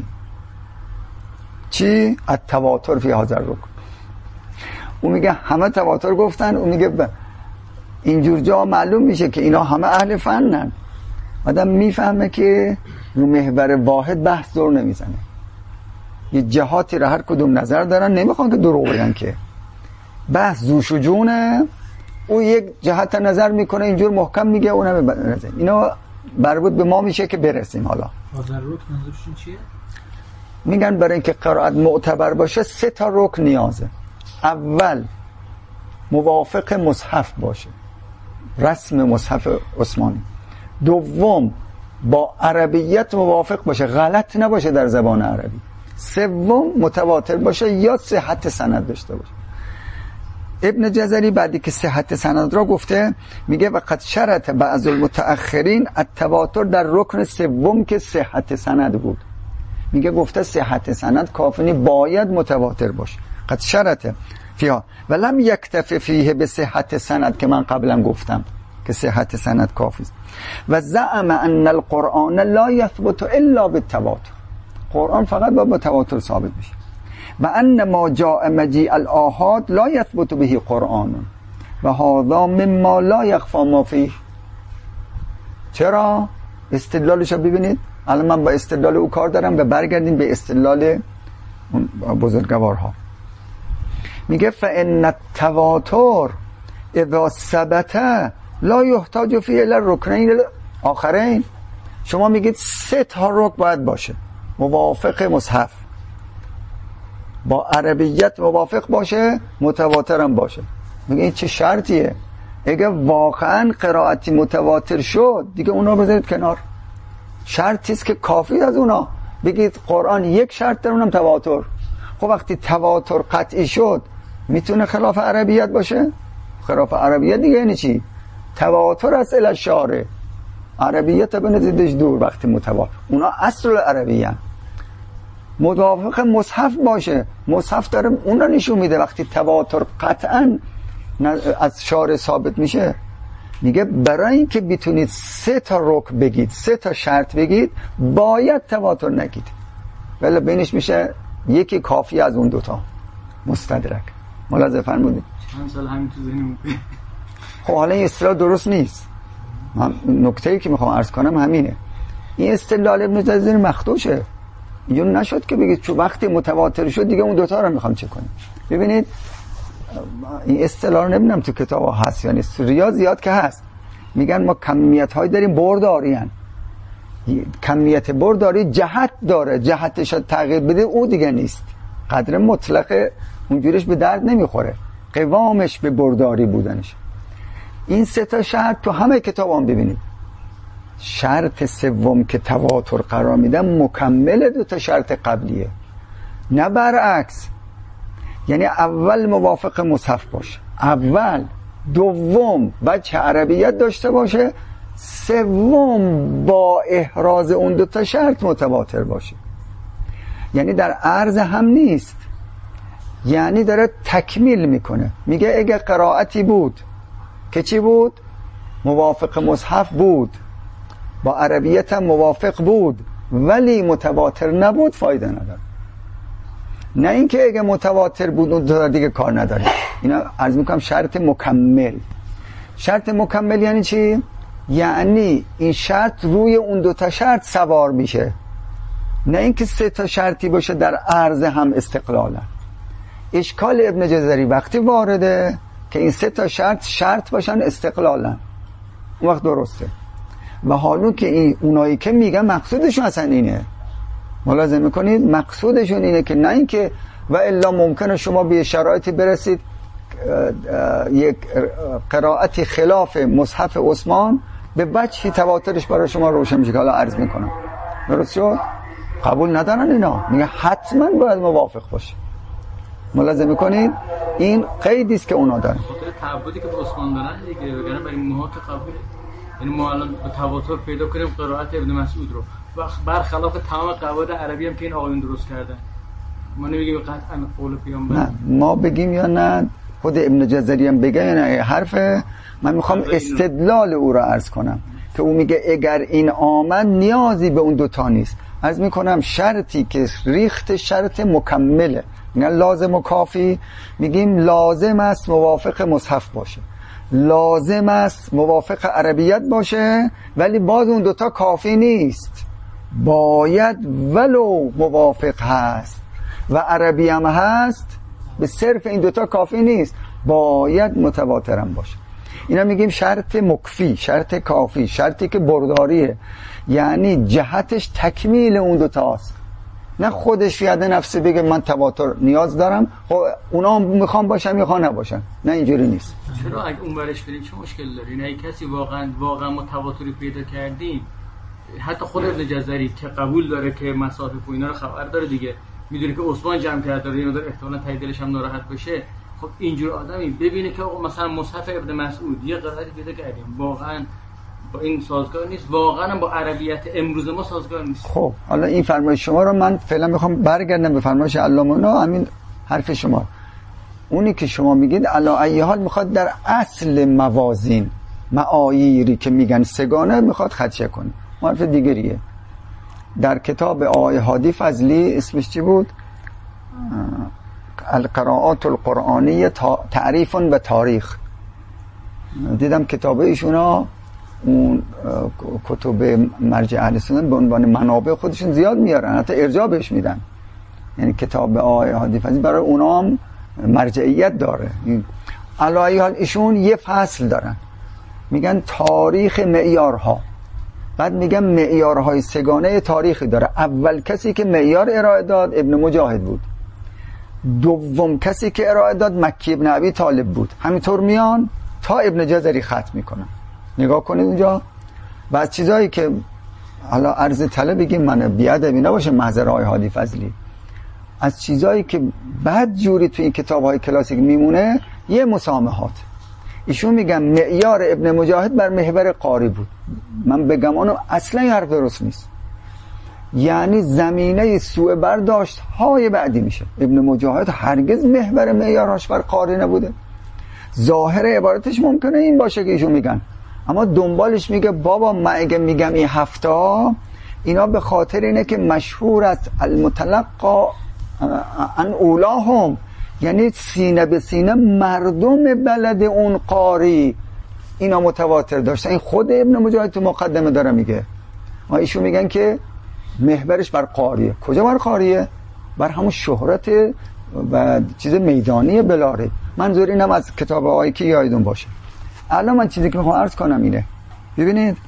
چی؟ التواتر فی هذا الرکن. اون میگه همه تواتر گفتن، اون میگه ب... اینجور جا معلوم میشه که اینا همه اهل فنن. آدم میفهمه که رو محور واحد بحث دور نمیزنه، یه جهاتی رو هر کدوم نظر دارن، نمیخوان که دروغ بگن، که بحث زوش و جونه. او یک جهت نظر میکنه اینجور محکم میگه، اونم نظر. اینا مربوط به ما میشه که برسیم. حالا حاضر رکن نظرشون چیه؟ میگن برای اینکه قرائت معتبر باشه سه تا رکن نیازه. اول موافق مصحف باشه، رسم مصحف عثمانی. دوم با عربیت موافق باشه، غلط نباشه در زبان عربی. سوم متواتر باشه یا صحت سند داشته باشه. ابن جزری بعدی که صحت سند را گفته، میگه و قد شرط بعض المتأخرین التواتر در رکن سوم که صحت سند بود. میگه گفته صحت سند کافی، باید متواتر باشه. قد شرط فیها ولم یکتفی فیه به صحت سند که من قبلا گفتم که صحت سند کافی است. و زعم ان القرآن لا یثبت الا بالتواتر. قرآن فقط با متواتر ثابت میشه. و ان ما جاء مجیء الآحاد لا یثبت به قرآن و هذا مما لا یخفی ما فیه. چرا؟ استدلالش رو ببینید. الان من با استدلال او کار دارم و برگردیم به استدلال بزرگوارها. میگه فان التواتر اذا ثبت لا یحتاج فیه الا الرکنین آخرین. شما میگید سه تا رکن باید باشه، موافق مصحف، با عربیت موافق باشه، متواتر هم باشه. میگه این چه شرطیه؟ اگه واقعا قرائتی متواتر شد دیگه اونا بذارید کنار. شرطی است که کافی از اونا بگید قرآن یک شرط داره، اونم تواتر. خب وقتی تواتر قطعی شد میتونه خلاف عربیت باشه؟ خلاف عربیت دیگه یعنی چی؟ تواتر از الاشاره، عربیت بنزیدش دور. وقتی متواتر اونا اصل عربیه، موافق مصحف باشه، مصحف داره اون رو نشون میده. وقتی تواتر قطعا از شارع ثابت میشه، میگه برای اینکه بتونید سه تا رکن بگید، سه تا شرط بگید، باید تواتر نگید، ولی بینش میشه یکی کافی از اون دوتا مستدرک. ملاحظه فرمودید؟ چند سال همین تو ذهنم. خب حالا این اصطلاح درست نیست. من نکته‌ای که میخوام عرض کنم همینه. این اصطلاح ابن جزری مخدوشه. اینجور نشد که بگید چون وقتی متواتر شد دیگه اون دوتا رو میخوام چه کنیم. ببینید این اصطلاح رو نمیدونم تو کتاب هست یا نیست، ریاض زیاد که هست. میگن ما کمیت های داریم برداری هن. کمیت برداری جهت داره، جهتش تغییر بده او دیگه نیست، قدر مطلق اونجورش به درد نمیخوره، قوامش به برداری بودنش. این سه تا شرط تو همه کتاب هم ببینید. شرط سوم که تواتر قرار میدن مکمل دو تا شرط قبلیه، نه برعکس. یعنی اول موافق مصحف باشه، اول، دوم بچه عربیت داشته باشه، سوم با احراز اون دو تا شرط متواتر باشه. یعنی در عرض هم نیست، یعنی داره تکمیل میکنه. میگه اگه قرائتی بود که چی بود؟ موافق مصحف بود، با عربیت هم موافق بود، ولی متواتر نبود، فایده نداره. نه اینکه اگه متواتر بود اون دو دیگه کار نداره. اینا عرض میکنم شرط مکمل. شرط مکمل یعنی چی؟ یعنی این شرط روی اون دو تا شرط سوار میشه، نه اینکه سه تا شرطی باشه در عرض هم استقلالا. اشکال ابن جزری وقتی وارده که این سه تا شرط شرط باشن استقلالا، اون وقت درسته. و حالا که این اونایی که میگن مقصودشون اصلا اینه، ملاحظه میکنید مقصودشون اینه که نه اینکه و الا ممکنه شما به شرایطی برسید یک قرائتی خلاف مصحف عثمان به وجهی تواترش برای شما روشن میشه که حالا عرض میکنم. درست شد؟ قبول ندارن اینا، میگه حتما باید موافق باشه. ملاحظه میکنید این قیدی است که اونا دارن. خاطر تعبدی که به عثمان دارن دیگه، وگرنه برای ما که قبوله. یعنی ما الان به تواتر پیدا کنیم قرائت ابن مسعود رو و برخلاف تمام قواعد عربی هم که این آقایون درست کردن، ما نمیگیم قطعا قول پیامبر. نه ما بگیم یا نه خود ابن جزری هم بگه یا نه، حرف من میخوام استدلال او را عرض کنم که او میگه اگر این آمد نیازی به اون دوتا نیست. عرض میکنم شرطی که ریخت شرط مکمله، نه لازم و کافی. میگیم لازم است موافق مصحف باشه، لازم است موافق عربیت باشه، ولی باز اون دوتا کافی نیست، باید ولو موافق هست و عربی هم هست، به صرف این دوتا کافی نیست، باید متواترم باشه. اینا میگیم شرط مکفی، شرط کافی، شرطی که برداریه، یعنی جهتش تکمیل اون دوتاست، نه خودش یاد نفسه بگه من تواتر نیاز دارم، خب اونا میخوام باشن میخوان نباشن، نه اینجوری نیست. چرا اگه اون برش بریم چه مشکل داره؟ نه کسی واقعا واقعا متواتری پیدا کردیم، حتی خود ابن جزری که قبول داره که مصاحف و اینا رو خبر داره دیگه، میدونه که عثمان جمع کرده داره، اینو داره احتمالاً تای دلش هم ناراحت بشه. خب اینجور آدمی ببینه که مثلا مصحف ابن مسعود یه قرائتی پیدا کردیم واقعا با این سازگار نیست، واقعا با عربیت امروز ما سازگار نیست. خب حالا این فرمایش شما رو من فعلا میخوام برگردم به فرمایش علامه، همین حرف شما اونی که شما میگید علی ای حال میخواد در اصل موازین معاییری که میگن سگانه میخواد خدشه کنه، حرف دیگریه. در کتاب آقای هادی فضلی اسمش چی بود؟ القراءات القرآنی تعریف و تاریخ. دیدم کتاب ایشونا اون کتب مرجع اهل سنت به عنوان منابع خودشون زیاد میارن، حتی ارجاع بهش میدن. یعنی کتاب آقای هادی فضلی برای اونا هم مرجعیت داره. علی حال ایشون یه فصل دارن میگن تاریخ معیارها، بعد میگن معیارهای سگانه تاریخی داره. اول کسی که معیار ارائه داد ابن مجاهد بود، دوم کسی که ارائه داد مکی ابن ابی طالب بود، همینطور میان تا ابن جزری ختم میکنن. نگاه کنید اونجا. و از چیزایی که حالا عرض طلب بگیم من بیادبی نباشه محضر آقای هادی فضلی، از چیزایی که بد جوری تو این کتاب‌های کلاسیک میمونه یه مسامحات. ایشون میگن معیار ابن مجاهد بر محور قاری بود. من بگم اونو اصلا این حرف درست نیست، یعنی زمینه سوء برداشت های بعدی میشه. ابن مجاهد هرگز محور معیارش بر قاری نبوده. ظاهر عبارتش ممکنه این باشه که ایشون میگن، اما دنبالش میگه بابا من اگه میگم این هفته اینا به خاطر اینه که مشهور است المتلقا ان اولاهم، یعنی سینه به سینه مردم بلد اون قاری اینا متواتر داشتن. این خود ابن مجاهد تو مقدمه داره میگه. ما ایشون میگن که محورش بر قاریه. کجا بر قاریه؟ بر همون شهرت و چیز میدانی بلاره. منظور اینم از کتاب آقایی که یادتون باشه. الان من چیزی که میخوام عرض کنم اینه، ببینید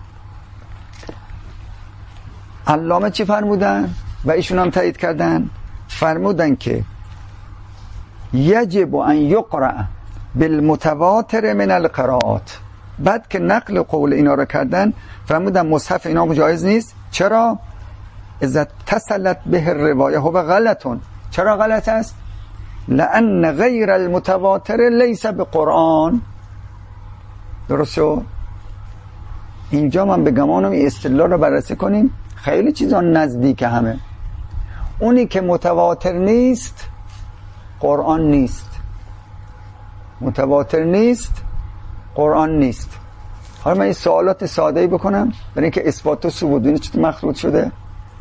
علامه چی فرمودن و ایشون هم تایید کردن. فرمودن که یجب ان یقرأ بالمتواتر من القراءات. بعد که نقل قول اینا رو کردن فرمودن مصحف اینا جایز نیست. چرا؟ اذا اتصلت به الروایه هو غلطون. چرا غلط است؟ لان غیر المتواتر لیس بقرآن. درسته؟ اینجا من به گمانم این استدلال رو بررسی کنیم. خیلی چیزا نزدیک همه. اونی که متواتر نیست قرآن نیست، متواتر نیست قرآن نیست. حالا من این سوالات ساده‌ای بکنم برای اینکه اثبات و ثبوت این چطور مخلوط شده.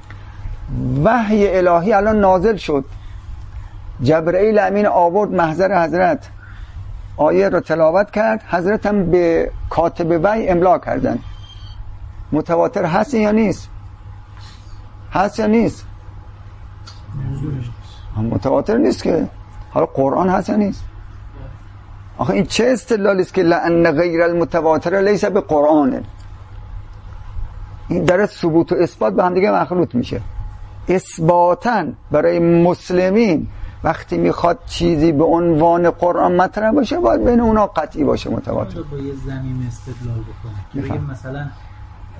وحی الهی الان نازل شد، جبرئیل امین آورد محضر حضرت، آیه رو تلاوت کرد، حضرت هم به کاتب وحی املا کردن. متواتر هست یا نیست؟ هست یا نیست؟ متواتر نیست که. حالا قرآن هست یا نیست؟ آخه این چه استدلالی است که لأن غیر المتواتر لیس به قرآن؟ این در ثبوت و اثبات به هم دیگه مخلوط میشه. اثباتاً برای مسلمین وقتی میخواد چیزی به عنوان قرآن مطرح باشه باید بین اونا قطعی باشه متواتر. با یه زمین استدلال بکنه که بگیم مثلا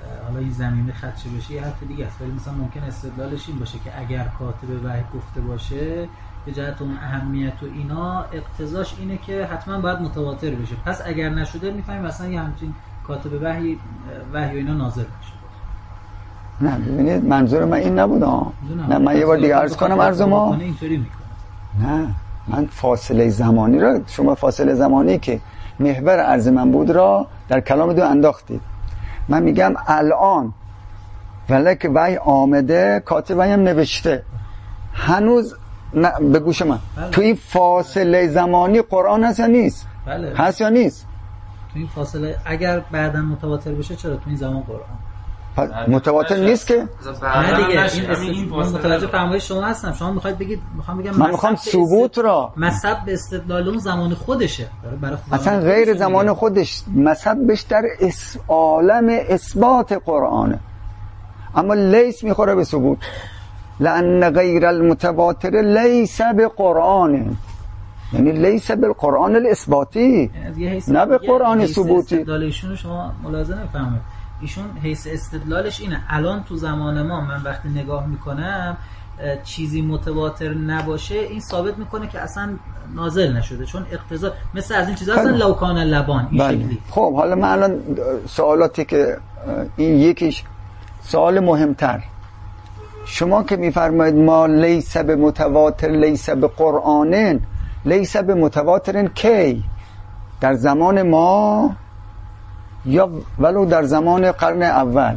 حالا این زمینه خدشه بشه یه حرف دیگه است، ولی مثلا ممکن استدلالش این باشه که اگر کاتب وحی گفته باشه به جهت اون اهمیت و اینا اقتضاش اینه که حتما باید متواتر بشه، پس اگر نشده میفهمیم مثلا یه همچین کاتب وحی وحی و اینا نازل بشه. نه ببینید منظور من این نبود ها. نه من یه بار دیگه عرض کنم عرض ما اینطوری میکنه. نه من فاصله زمانی را، شما فاصله زمانی که محور عرض من بود را در کلام دو انداختید. من میگم الان ولکه وحی آمده، کاتب وحی هم نوشته، هنوز نه به گوش من بله. تو این فاصله زمانی قرآن هست یا نیست؟ بله. هست یا نیست؟ تو این فاصله اگر بعدا متواتر بشه چرا تو این زمان قرآن متواتر نیست که؟ نه دیگه این این متوجه فرمایش شما هستم. شما میخواید بگید میخوام بگم من میخوام ثبوت را مذهب به استدلال اون زمان خودشه برای اصلا غیر زمان خودش مذهبش در اس... عالم اثبات قرآنه، اما لیس میخوره به ثبوت. لأن غیر المتواتر لیس به قرآن، یعنی لیس به قرآن الاثباتی نه به قرآن ثبوتی. استدلالشون شما ملاحظه نمی‌فهمید. ایشون حیث استدلالش اینه الان تو زمان ما من وقتی نگاه میکنم چیزی متواتر نباشه این ثابت میکنه که اصلا نازل نشده، چون اقتضا مثل از این چیزا اصلا لو کان لبان این بله. شکلی. خب حالا من الان سوالاتی که این یکیش سوال مهمتر، شما که میفرمایید ما لیس به متواتر لیس به قرآن، لیس به متواتر کی؟ در زمان ما یا ولو در زمان قرن اول؟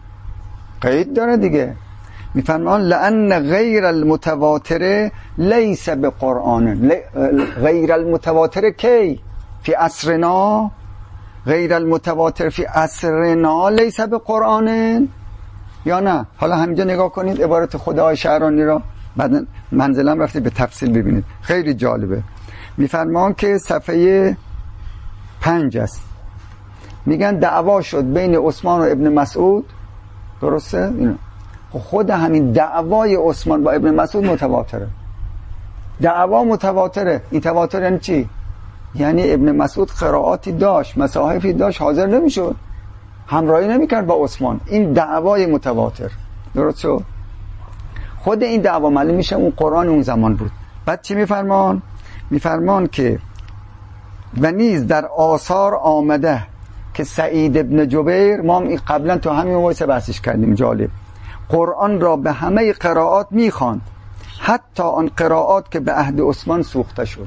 قید داره دیگه. میفرمان لأن غیر المتواتر لیس به قرآن. غیر المتواتر کی؟ فی عصرنا. غیر المتواتر فی عصرنا لیس به قرآن یا نه؟ حالا همینجا نگاه کنید عبارت خدای شعرانی را، بعد منزلم رفتید به تفصیل ببینید، خیلی جالبه. میفرمان که صفحه پنج است، میگن دعوا شد بین عثمان و ابن مسعود، درسته؟ خود همین دعوای عثمان با ابن مسعود متواتره. دعوا متواتره. این تواتر یعنی چی؟ یعنی ابن مسعود قرائاتی داشت، مصاحفی داشت، حاضر نمیشد، همراهی نمیکرد با عثمان. این دعوای متواتر، درست شد؟ خود این دعوا معلوم میشه اون قرآن اون زمان بود. بعد چی میفرمان؟ میفرمان که و نیز در آثار آمده که سعید ابن جبیر، ما هم قبلا تو همین وایسه بحثش کردیم، جالب، قرآن را به همه قرائات میخواند، حتی آن قرائات که به عهد عثمان سوخته شد.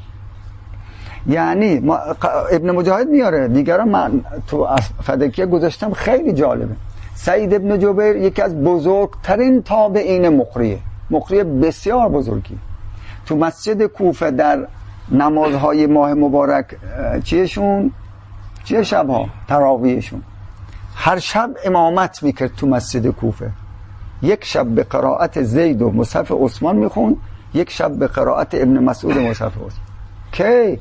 یعنی ما ابن مجاهد میاره، دیگران من تو فدکیه گذاشتم، خیلی جالبه. سعید ابن جبیر یکی از بزرگترین تابعین مقریه، مقریه بسیار بزرگی. تو مسجد کوفه در نمازهای ماه مبارک چیشون چیه شبها تراویحشون هر شب امامت میکرد تو مسجد کوفه. یک شب به قرائت زید و مصحف عثمان میخوند، یک شب به قرائت ابن مسعود و مصحف عثمان. کی؟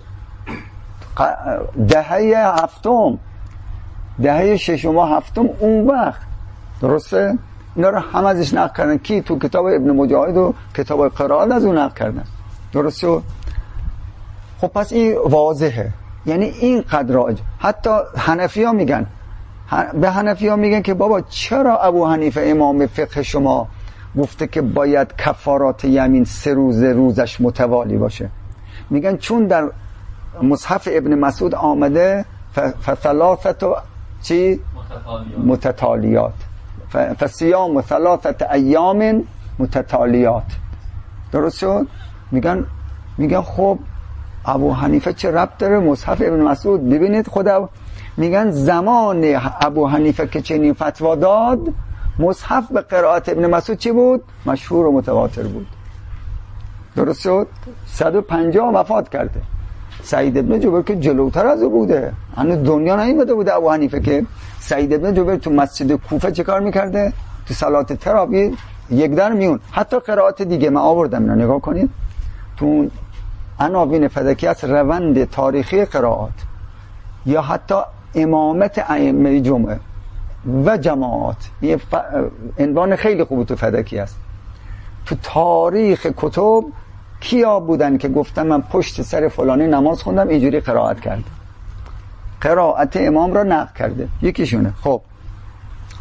دهه هفتم، دهه ششم و هفتم اون وقت، درسته؟ اینا رو هم ازش نقل کردن. کی؟ تو کتاب ابن مجاهد و کتاب قرائت از اون نقل کردن، درسته؟ خب پس این واضحه، یعنی این قدر. حتی حنفی ها میگن، به حنفی ها میگن که بابا چرا ابو حنیفه امام فقه شما گفته که باید کفارات یمین سه روز روزش متوالی باشه؟ میگن چون در مصحف ابن مسعود آمده فثلاثت چی؟ متتالیات، فصیام ثلاثت ایام متتالیات، درست شد؟ میگن میگن خب ابو حنیفه چه ربط داره مصحف ابن مسعود؟ ببینید خدا میگن زمان ابو حنیفه که چنین فتوا داد، مصحف به قرائت ابن مسعود چی بود؟ مشهور و متواتر بود، درست شد؟ صد و پنجاه وفات کرده. سعید ابن جبیر که جلوتر از او بوده، هنوز دنیا نیومده بوده ابو حنیفه که. سعید ابن جبیر تو مسجد کوفه چه کار میکرده؟ تو صلات تراویح یک در میون. حتی قرائت دیگه من آوردم، اینا نگاه کنید تو عناوین فدکی از روند تاریخی قرائات، یا حتی امامت ائمه جمعه و جماعات، یه ف... عنوان خیلی خوب تو فدکی است. تو تاریخ کتب کیا بودن که گفتم من پشت سر فلانی نماز خوندم اینجوری قرائت کرده، قرائت امام را نقل کرده؟ یکیشونه. خب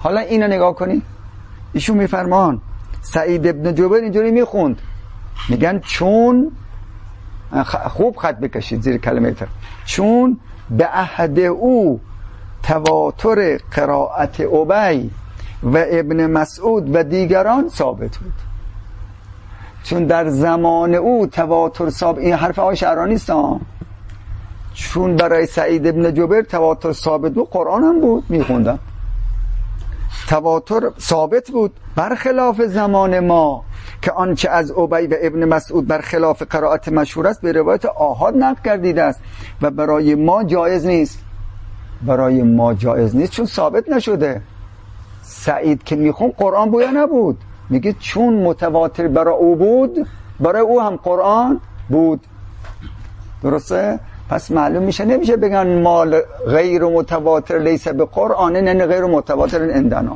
حالا اینو نگاه کنید، ایشون میفرمان سعید ابن جبیر اینجوری میخوند، میگن چون خوب خط بکشید زیر کلمه تر، چون به عهد او تواتر قرائت ابی و ابن مسعود و دیگران ثابت بود. چون در زمان او تواتر ثابت، این حرف آقای شعرانی است ها، چون برای سعید ابن جبیر تواتر ثابت بود، قرآن هم بود میخوندن، تواتر ثابت بود، برخلاف زمان ما که آنچه از ابی و ابن مسعود برخلاف قرائت مشهور است به روایت آحاد نقل گردیده است و برای ما جایز نیست. برای ما جایز نیست چون ثابت نشده. سعید که میخون قرآن بود یا نبود؟ میگه چون متواتر برای او بود، برای او هم قرآن بود. درسته؟ پس معلوم میشه، نمیشه بگن مال غیر متواتر لیس به قرآن، نه غیر متواتر اندنا.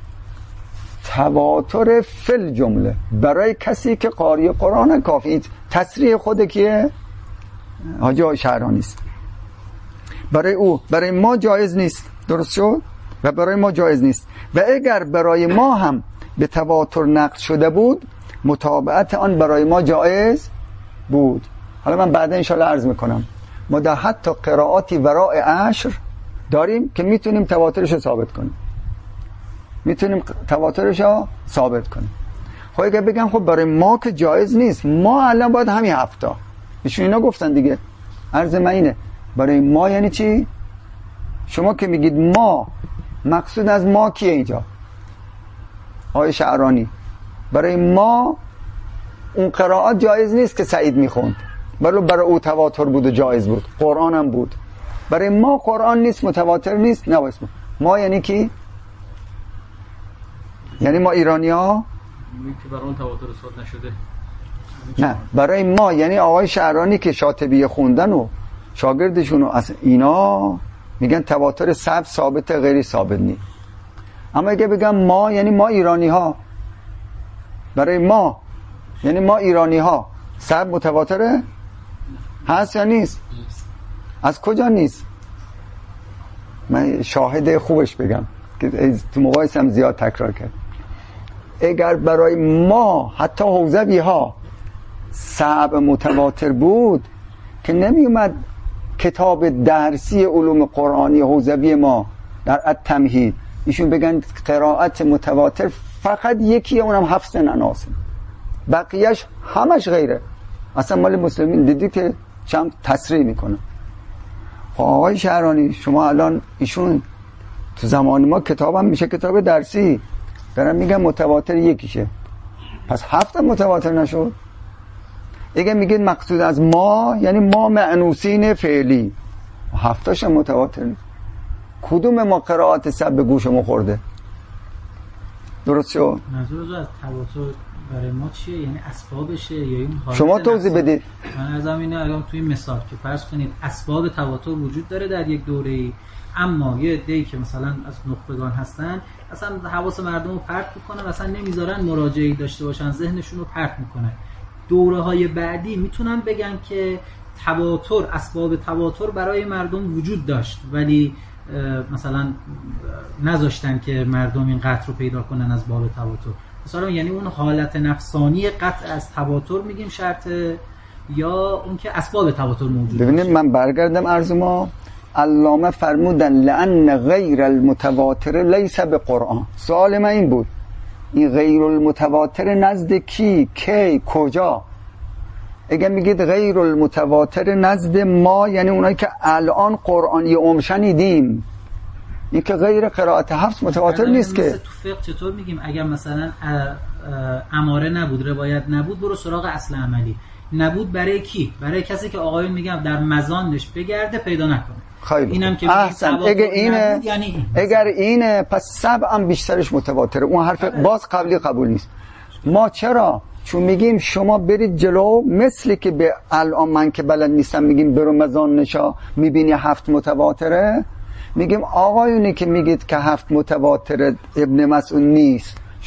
تواتر فل جمله برای کسی که قاری قرآن کافی. تصریح خود کیه؟ حاجی شعرانی است. برای او، برای ما جایز نیست. درست شد؟ و برای ما جایز نیست. و اگر برای ما هم به تواتر نقل شده بود، متابعت آن برای ما جایز بود. حالا من بعدا انشاءالله عرض میکنم ما در حتی قرائاتی وراء عشر داریم که میتونیم تواترش رو ثابت کنیم، میتونیم تواترش رو ثابت کنیم. خب اگه بگم خب برای ما که جایز نیست، ما الان باید همین هفته، ایشون اینا گفتن دیگه. عرض من اینه برای ما یعنی چی؟ شما که میگید ما، مقصود از ما کیه اینجا؟ آقای شعرانی. برای ما اون قرائات جایز نیست که سعید میخوند، برای برای او تواتر بود و جایز بود، قرآن هم بود. برای ما قرآن نیست، متواتر نیست. نه اسم ما یعنی کی؟ یعنی ما ایرانی ها که برای اون تواتر ثابت نشده. نه، برای ما یعنی آقای شعرانی که شاطبیه خوندن و شاگردشون و اینا میگن تواتر ثبت ثابت غیر ثابت نیست. اما اگه بگم ما یعنی ما ایرانی ها، برای ما یعنی ما ایرانی ها ثبت متواتره هست یا نیست؟ از کجا نیست؟ من شاهد خوبش بگم که تو مقایسه هم زیاد تکرار کرد. اگر برای ما حتی حوزوی ها صعب متواتر بود که نمی اومد کتاب درسی علوم قرآنی حوزوی ما در التمهید ایشون بگن قرائت متواتر فقط یکی، اونم حفظ نناسم، بقیهش همش غیره. اصلا مال مسلمین دیدی که چند تصریح میکنه. خب آقای شعرانی شما الان ایشون تو زمان ما کتابم میشه کتاب درسی، دارم میگم متواتر یکیشه، پس هفت متواتر نشد. اگه میگید مقصود از ما یعنی ما معنوسین فعلی، هفتاش متواتر نیست. کدوم ما قرائت سب به گوش ما خورده؟ درست شد؟ منظور از تواتر برای ما چیه؟ یعنی اسبابشه یا این حالت؟ شما توضیح بدید. من از اینه الان توی مثال که فرض کنید اسباب تواتر وجود داره در یک دوره‌ای، اما یه عده‌ای که مثلا از نخبگان هستن اصلا حواس مردم رو پرت میکنن، اصلا نمیذارن مراجعه‌ای داشته باشن، ذهنشون رو پرت میکنه. دوره‌های بعدی میتونن بگن که تواتر، اسباب تواتر برای مردم وجود داشت ولی مثلا نذاشتن که مردم این قطع رو پیدا کنن از باب تواتر. مثلا یعنی اون حالت نفسانی قطع از تواتر میگیم شرطه، یا اون که اسباب تواتر موجود. ببینید من برگردم عرض ما علامه فرمودن لأن غیر المتواتر لیس به قرآن. سوال من این بود این غیر المتواتر نزد کی، کی، کجا؟ اگه میگید غیر المتواتر نزد ما یعنی اونایی که الان قرآنی ام شنیدیم، این که غیر قرائت حفظ متواتر نیست که. تو فقه چطور میگیم اگر مثلا اماره نبود، روایت نبود، برو سراغ اصل عملی. نبود برای کی؟ برای کسی که آقایون میگم در مزانش بگرده پیدا نکنه. خیلی اینم که احسن. اگر اینه یعنی این. اگر اینه پس سبع هم بیشترش متواتره. اون حرف باز قبلی قبول نیست. ما چرا؟ چون میگیم شما برید جلو، مثلی که به الان من که بلد نیستم میگیم برو مزان نشا میبینی هفت متواتره، میگیم آقایونی که میگید که هفت متواتره ابن مسعود نیست،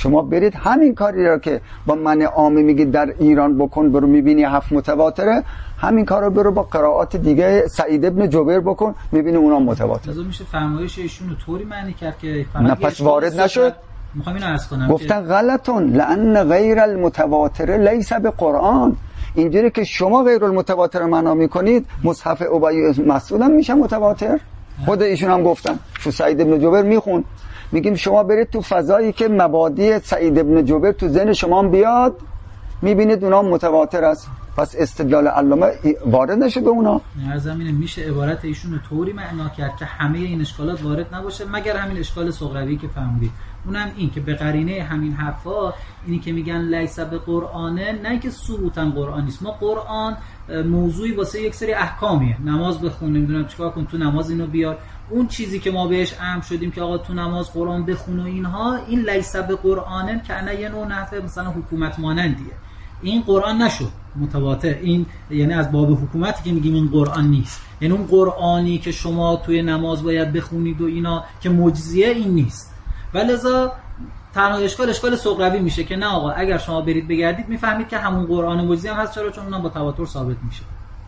شما برید همین کاری را که با من عامی میگید در ایران بکن، برو میبینی هفت متواتره، همین کار رو برو با قرائات دیگه سعید ابن جبیر بکن، میبینی اونا متواتر. لازم میشه فرمایش ایشون رو طوری معنی کرد که نه پس وارد نشد. میخوام اینو عرض کنم گفتن غلطون لان غیر المتواتر لیس بقرآن. اینجوری که شما غیر المتواتر معنا میکنید، مصحف ابی مسعود هم میشه متواتر. خود ایشون هم گفتن، شو سعید ابن جبیر میخون، میگیم شما برید تو فضایی که مبادی سعید ابن جبیر تو ذهن شما بیاد، میبینید اونا متواتر است. پس استدلال علامه وارد نشه به اونا. هر زمینه میشه عبارت ایشون رو طوری معنا کرد که همه این اشکالات وارد نباشه مگر همین اشکال صغروی که فهمیدید. اونم این که به قرینه همین حرفا اینی که میگن لیس به قرآنه، نه که ثبوتا قرآن نیست. ما قرآن موضوعی واسه یک سری احکامیه، نماز بخون، نمیدونم چیکار کن، تو نماز اینو بیار. اون چیزی که ما بهش امر شدیم که آقا تو نماز قرآن بخون و اینها، این لیس به قرآنه که انا یه نوع نحوه مثلا حکومت مانندیه. این قرآن نشد متواتر، این یعنی از باب حکومتی که میگیم این قرآن نیست، یعنی اون قرآنی که شما توی نماز باید بخونید و اینا که معجزیه این نیست. ولذا تنها اشکال اشکال صغروی میشه که نه آقا اگر شما برید بگردید میفهمید که همون قرآن معجزی هم هست. چرا؟ چون اونم با تواتر ثابت میشه.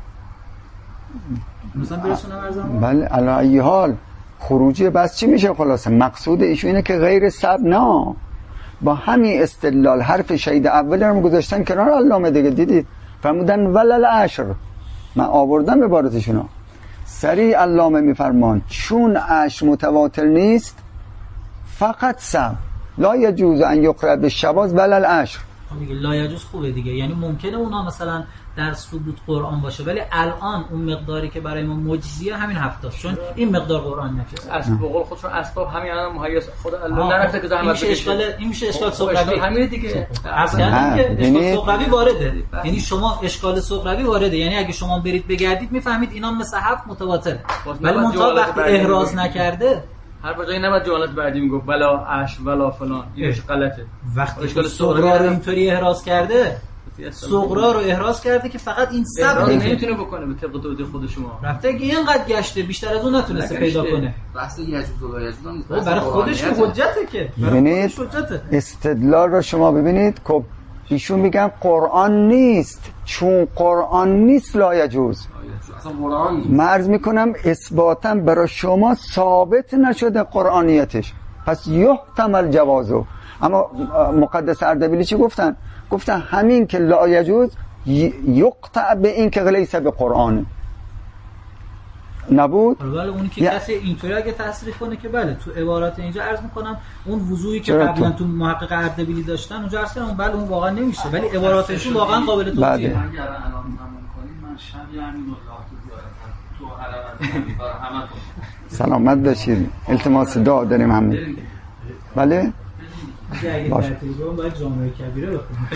مثلا برسونم ارزم. بله علی ای حال خروجی بس چی میشه؟ خلاصه مقصود ایشون اینه که غیر سب نه، با همین استدلال حرف شهید اول رو گذاشتن کنار علامه دیگه. دیدید فرمودن ولل عشر، من آوردم عبارتشونو. سریع علامه میفرمان چون عشر متواتر نیست فقط سب لا یجوز ان یقرأ بالشواذ ولل عشر. دیگه لا یجوز خوبه دیگه، یعنی ممکنه اونها مثلا در ثبوت قرآن باشه ولی الان اون مقداری که برای ما معجزیه همین هفتاست، چون این مقدار قرآن نفس از به قول خودشون اسباب همین الان مهیاس خود الله نرفته که زحمت بکشه. اشکال این میشه اشکال صغروی همین دیگه. اصلا که اشکال صغروی وارده، یعنی شما اشکال صغروی وارده، یعنی اگه شما برید بگردید میفهمید اینا مثل هفت متواتر، ولی منتها وقتی احراز نکرده هر وجایی نباید جملات بعدی میگفت ولا عش ولا فلان، اینش غلطه. وقتی اشکال صغرا رو اینطوری احراز کرده، صغرا رو احراز کرده که فقط این سبب نمیتونه بکنه به طبق توضیح خود شما. رفته که اینقدر گشته بیشتر از اون نتونسته پیدا کنه. بحث یجوز و یجوز نیست، برای خودش که حجته که ببینید استدلال رو شما ببینید که ایشون میگن قرآن نیست، چون قرآن نیست لا یجوز. اصلا قرآن نیست. مرز میکنم اثباتا برای شما ثابت نشده قرآنیتش، پس یحتمل جوازو. اما مقدس اردبیلی چی گفتن؟ گفتن همین که لا یجوز یقطع به این که لیس به قرآن نبود. بله اونی که کسی اینطوری اگه تصریح کنه که بله تو عبارات اینجا عرض میکنم اون وضوحی که قبلا تو محقق اردبیلی داشتن اونجا عرض کردم بله اون واقعا نمیشه، ولی عباراتشون واقعا قابل توجیهه. اگر الان همون کنید من شب یعنی الله تو حلقه برای همتون سلامت باشید. التماس دعا داریم همه. بله اگه در تلگرام باید جامعه کبیره بخونید.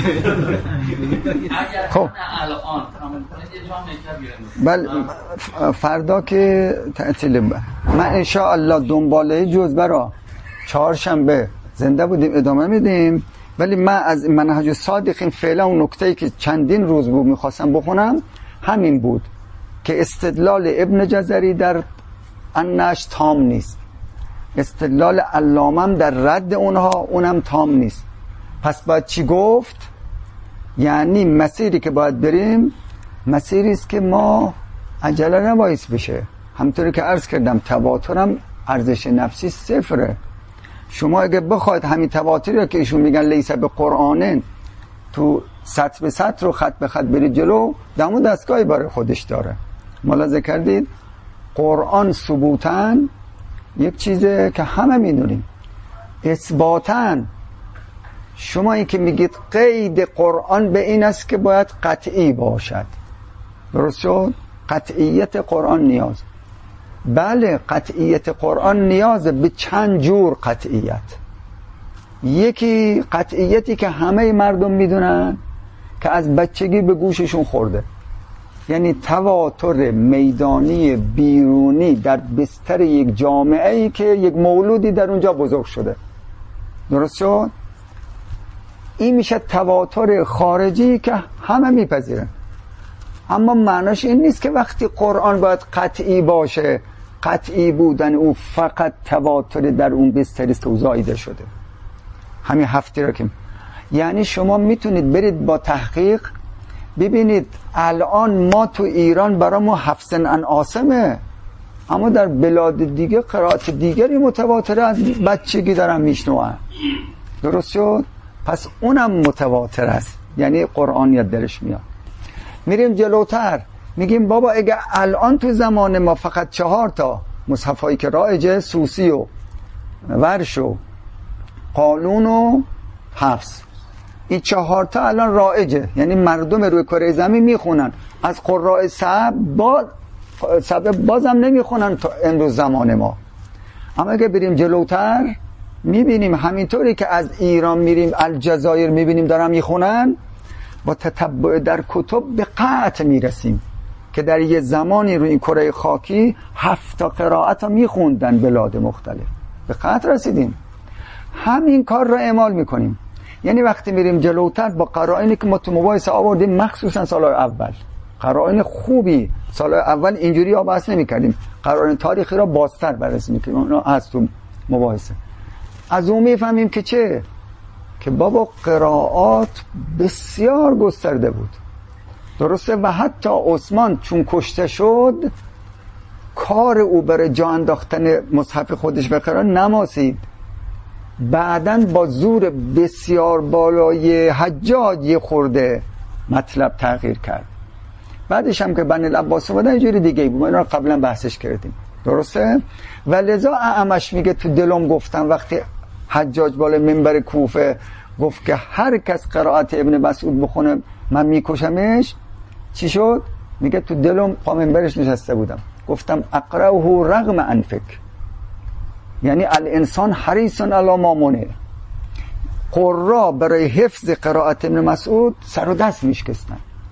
خب الان تمام کنید یه جامعه کبیره. بله فردا که تعطیل من ان شاء الله دنباله جزبه را چهارشنبه زنده بودیم ادامه میدیم، ولی من از منهج صادقین فعلا اون نکته‌ای که چندین روز بود میخواستم بخونم همین بود که استدلال ابن جزری در انش تام نیست، استدلال علامم در رد اونها اونم تام نیست. پس باید چی گفت؟ یعنی مسیری که باید بریم مسیری است که ما عجله نباید بشه. همطوری که عرض کردم تواترم ارزش نفسی صفره. شما اگه بخواید همین تواتری رو که ایشون میگن لیس به قرآنن تو سطر به سطر رو خط به خط برید جلو، دمو دستگاهی برای خودش داره. ملاحظه کردید قرآن ثبوتاً یک چیزه که همه میدونیم، اثباتاً شما این که میگید قید قرآن به این است که باید قطعی باشد، درست شد؟ قطعیت قرآن نیاز، بله قطعیت قرآن نیاز به چند جور قطعیت. یکی قطعیتی که همه مردم میدونن که از بچگی به گوششون خورده، یعنی تواتر میدانی بیرونی در بستر یک جامعه ای که یک مولودی در اونجا بزرگ شده، درست شد؟ این میشه تواتر خارجی که همه میپذیرن. اما معناش این نیست که وقتی قرآن باید قطعی باشه، قطعی بودن او فقط تواتر در اون بستر است و زایده شده. همین هفته را که یعنی شما میتونید برید با تحقیق ببینید الان ما تو ایران برای ما حفظن ان عاصمه، اما در بلاد دیگه قرائت دیگری متواتره از بچگی دارن میشنوان. درست شد؟ پس اونم متواتر است، یعنی قرآن یاد دلش میاد. میریم جلوتر میگیم بابا اگه الان تو زمان ما فقط چهار تا مصحفایی که رایجه، سوسی و ورش و قالون و حفظ، این چهار تا الان رایجه، یعنی مردم روی کره زمین میخونن، از قراء سبع با سبع بازم نمیخونن تا امروز زمان ما. اما اگه بریم جلوتر میبینیم همینطوری که از ایران میریم الجزایر میبینیم دارن میخونن، با تتبع در کتب به قطع میرسیم که در یه زمانی روی این کره خاکی هفت تا قرائت ها میخوندن بلاد مختلف. به قطع رسیدیم. همین کار را اعمال میکنیم. یعنی وقتی میریم جلوتر با قرائنی که ما تو مباحثه آوردیم، مخصوصا سالهای اول قرائن خوبی سالهای اول اینجوری ها بحث نمی کردیم، قرائن تاریخی را بازتر بررسی میکنیم، اونا هست تو مباحثه. از اون میفهمیم که چه؟ که بابا قرائات بسیار گسترده بود. درسته؟ و حتی عثمان چون کشته شد کار او برای جا انداختن مصحف خودش به قرائت نماسید، بعدن با زور بسیار بالای حجاج یه خورده مطلب تغییر کرد. بعدش هم که بنی العباس اومدن اینجوری دیگه بود، ما اینا رو قبلا بحثش کردیم. درسته؟ و لذا اعمش میگه تو دلم گفتم وقتی حجاج بالای منبر کوفه گفت که هر کس قرائت ابن مسعود بخونه من میکشمش، چی شد؟ میگه تو دلم پا منبرش نشسته بودم گفتم اقرأه رغم انفک، یعنی الانسان حریص علی ما منع. قرا برای حفظ قرائت ابن مسعود سر و دست میشکستن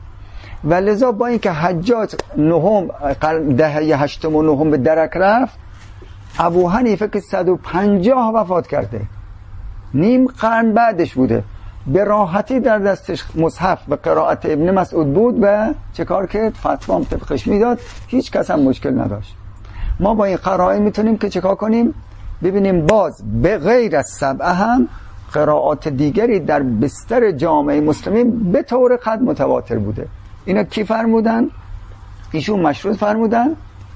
و لذا با اینکه حجاج نهم دهه هشتم و نهم به درک رفت، ابو حنیفه که صد و پنجاه وفات کرده، نیم قرن بعدش بوده، به راحتی در دستش مصحف به قرائت ابن مسعود بود و چه کار کرد؟ فتوا طبقش میداد، هیچ کس هم مشکل نداشت. ما با این قرائن میتونیم که چه کار کنیم؟ ببینیم باز به غیر از سبعه هم قرائات دیگری در بستر جامعه مسلمین به طور قد متواتر بوده. اینا کی فرمودن؟ ایشون مشروط فرمودن.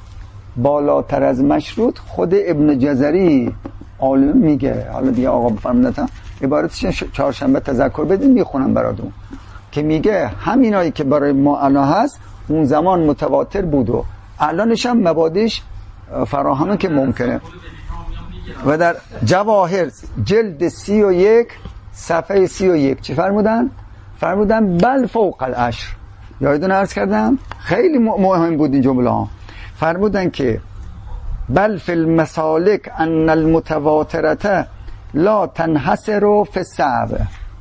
بالاتر از مشروط خود ابن جزری عالم میگه، حالا دیگه آقا فرمودن عبارتش چهارشنبه تذکر بدین میخونم براتون، که میگه همینایی که برای ما الان هست اون زمان متواتر بود و الانش هم مبادیش فراهمه که ممکنه. و در جواهر جلد سی و یک صفحه سی و یک چی فرمودن؟ فرمودن بل فوق العشر. یادتون عرض کردم خیلی مهم بود این جمله ها. فرمودن که بل فی المسالک ان المتواترته لا تنحصر فی السبع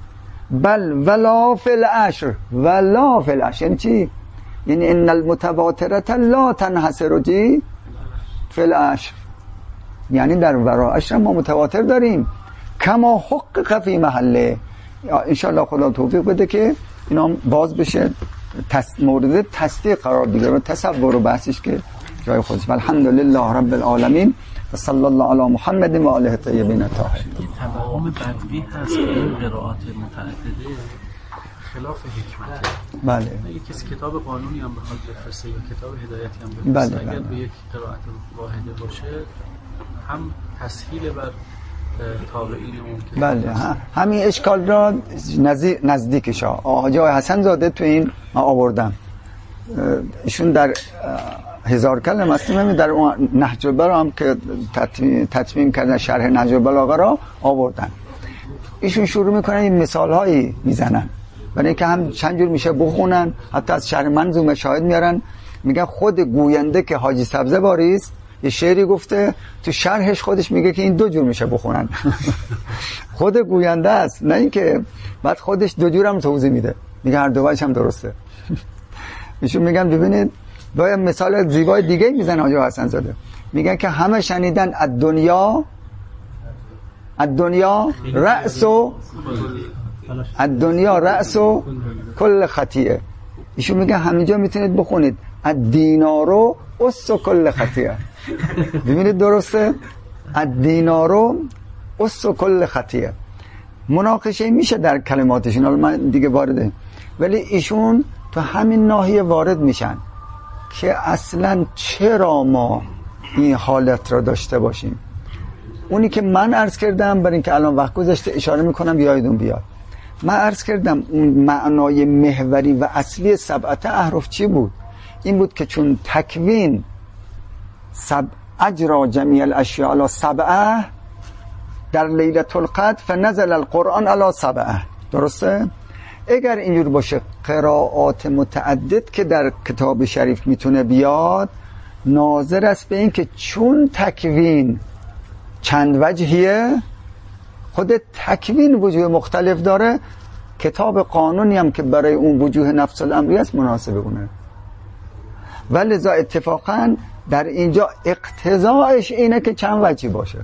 بل ولا فی العشر ولا فی العشر. یعنی چی؟ یعنی ان المتواترته لا تنحصر جی فی العشر، یعنی در ورا عشر ما متواتر داریم کما حقق فی محله. انشاءالله خدا توفیق بده که اینا باز بشه مورد تصدیق قرار بگیره و تصور و بحثش که جای خودش. الحمدلله رب العالمین و صلی الله علی محمد و آله الطیبین الطاهرین. توهم بدوی هست که این قرائات متعدده خلاف حکمت. بله. اگه کسی کتاب قانونی هم بخواد بفرسته یا کتاب هدایتی هم بفرسته، بله، اگر بله. به یک قرائت واحده باشه هم تسهیل بر تابعین اون. بله، همین اشکال را نزدیکش ها آقای حسن زاده تو این آوردم. ایشون در هزار کلمه است، در اون نهج البلاغه هم که تتمیم کردن شرح نهج البلاغه را آوردن. ایشون شروع میکنن این مثال هایی میزنن برای اینکه هم چند جور میشه بخونن، حتی از شرح منظومه شاهد میارن. میگن خود گوینده که حاجی سبزه باریست یه شعری گفته، تو شرحش خودش میگه که این دو جور میشه بخونن. خود گوینده است، نه اینکه بعد خودش دو جور هم توضیح میده، میگه هر دو وجه هم درسته. ایشون میگن ببینید با مثال زیبای دیگه میزنه حاجی حسن زاده، میگن که همه شنیدن از دنیا از دنیا رأس و از دنیا رأس و کل خطیه. ایشون میگه همینجا میتونید بخونید از دینارو اس و کل خطیه. ببینید درسته؟ از دینارو اس و کل خطیه. مناقشه میشه در کلماتشون، حالا من دیگه وارده، ولی ایشون تو همین ناحیه وارد میشن که اصلا چرا ما این حالت را داشته باشیم. اونی که من عرض کردم، برای اینکه الان وقت گذاشته اشاره میکنم یادتون بیاد، من عرض کردم اون معنای محوری و اصلی سبعت احرف چی بود؟ این بود که چون تکوین سب اجرا جمیع الاشیاء علی سبعه در لیلة القدر فنزل القرآن علی سبعه. درسته؟ اگر اینجور باشه قرائات متعدد که در کتاب شریف میتونه بیاد ناظر است به این که چون تکوین چند وجهیه، خود تکوین وجوه مختلف داره، کتاب قانونی هم که برای اون وجوه نفس الامری است مناسب اونه. ولذا اتفاقا در اینجا اقتضاعش اینه که چند وجهی باشه.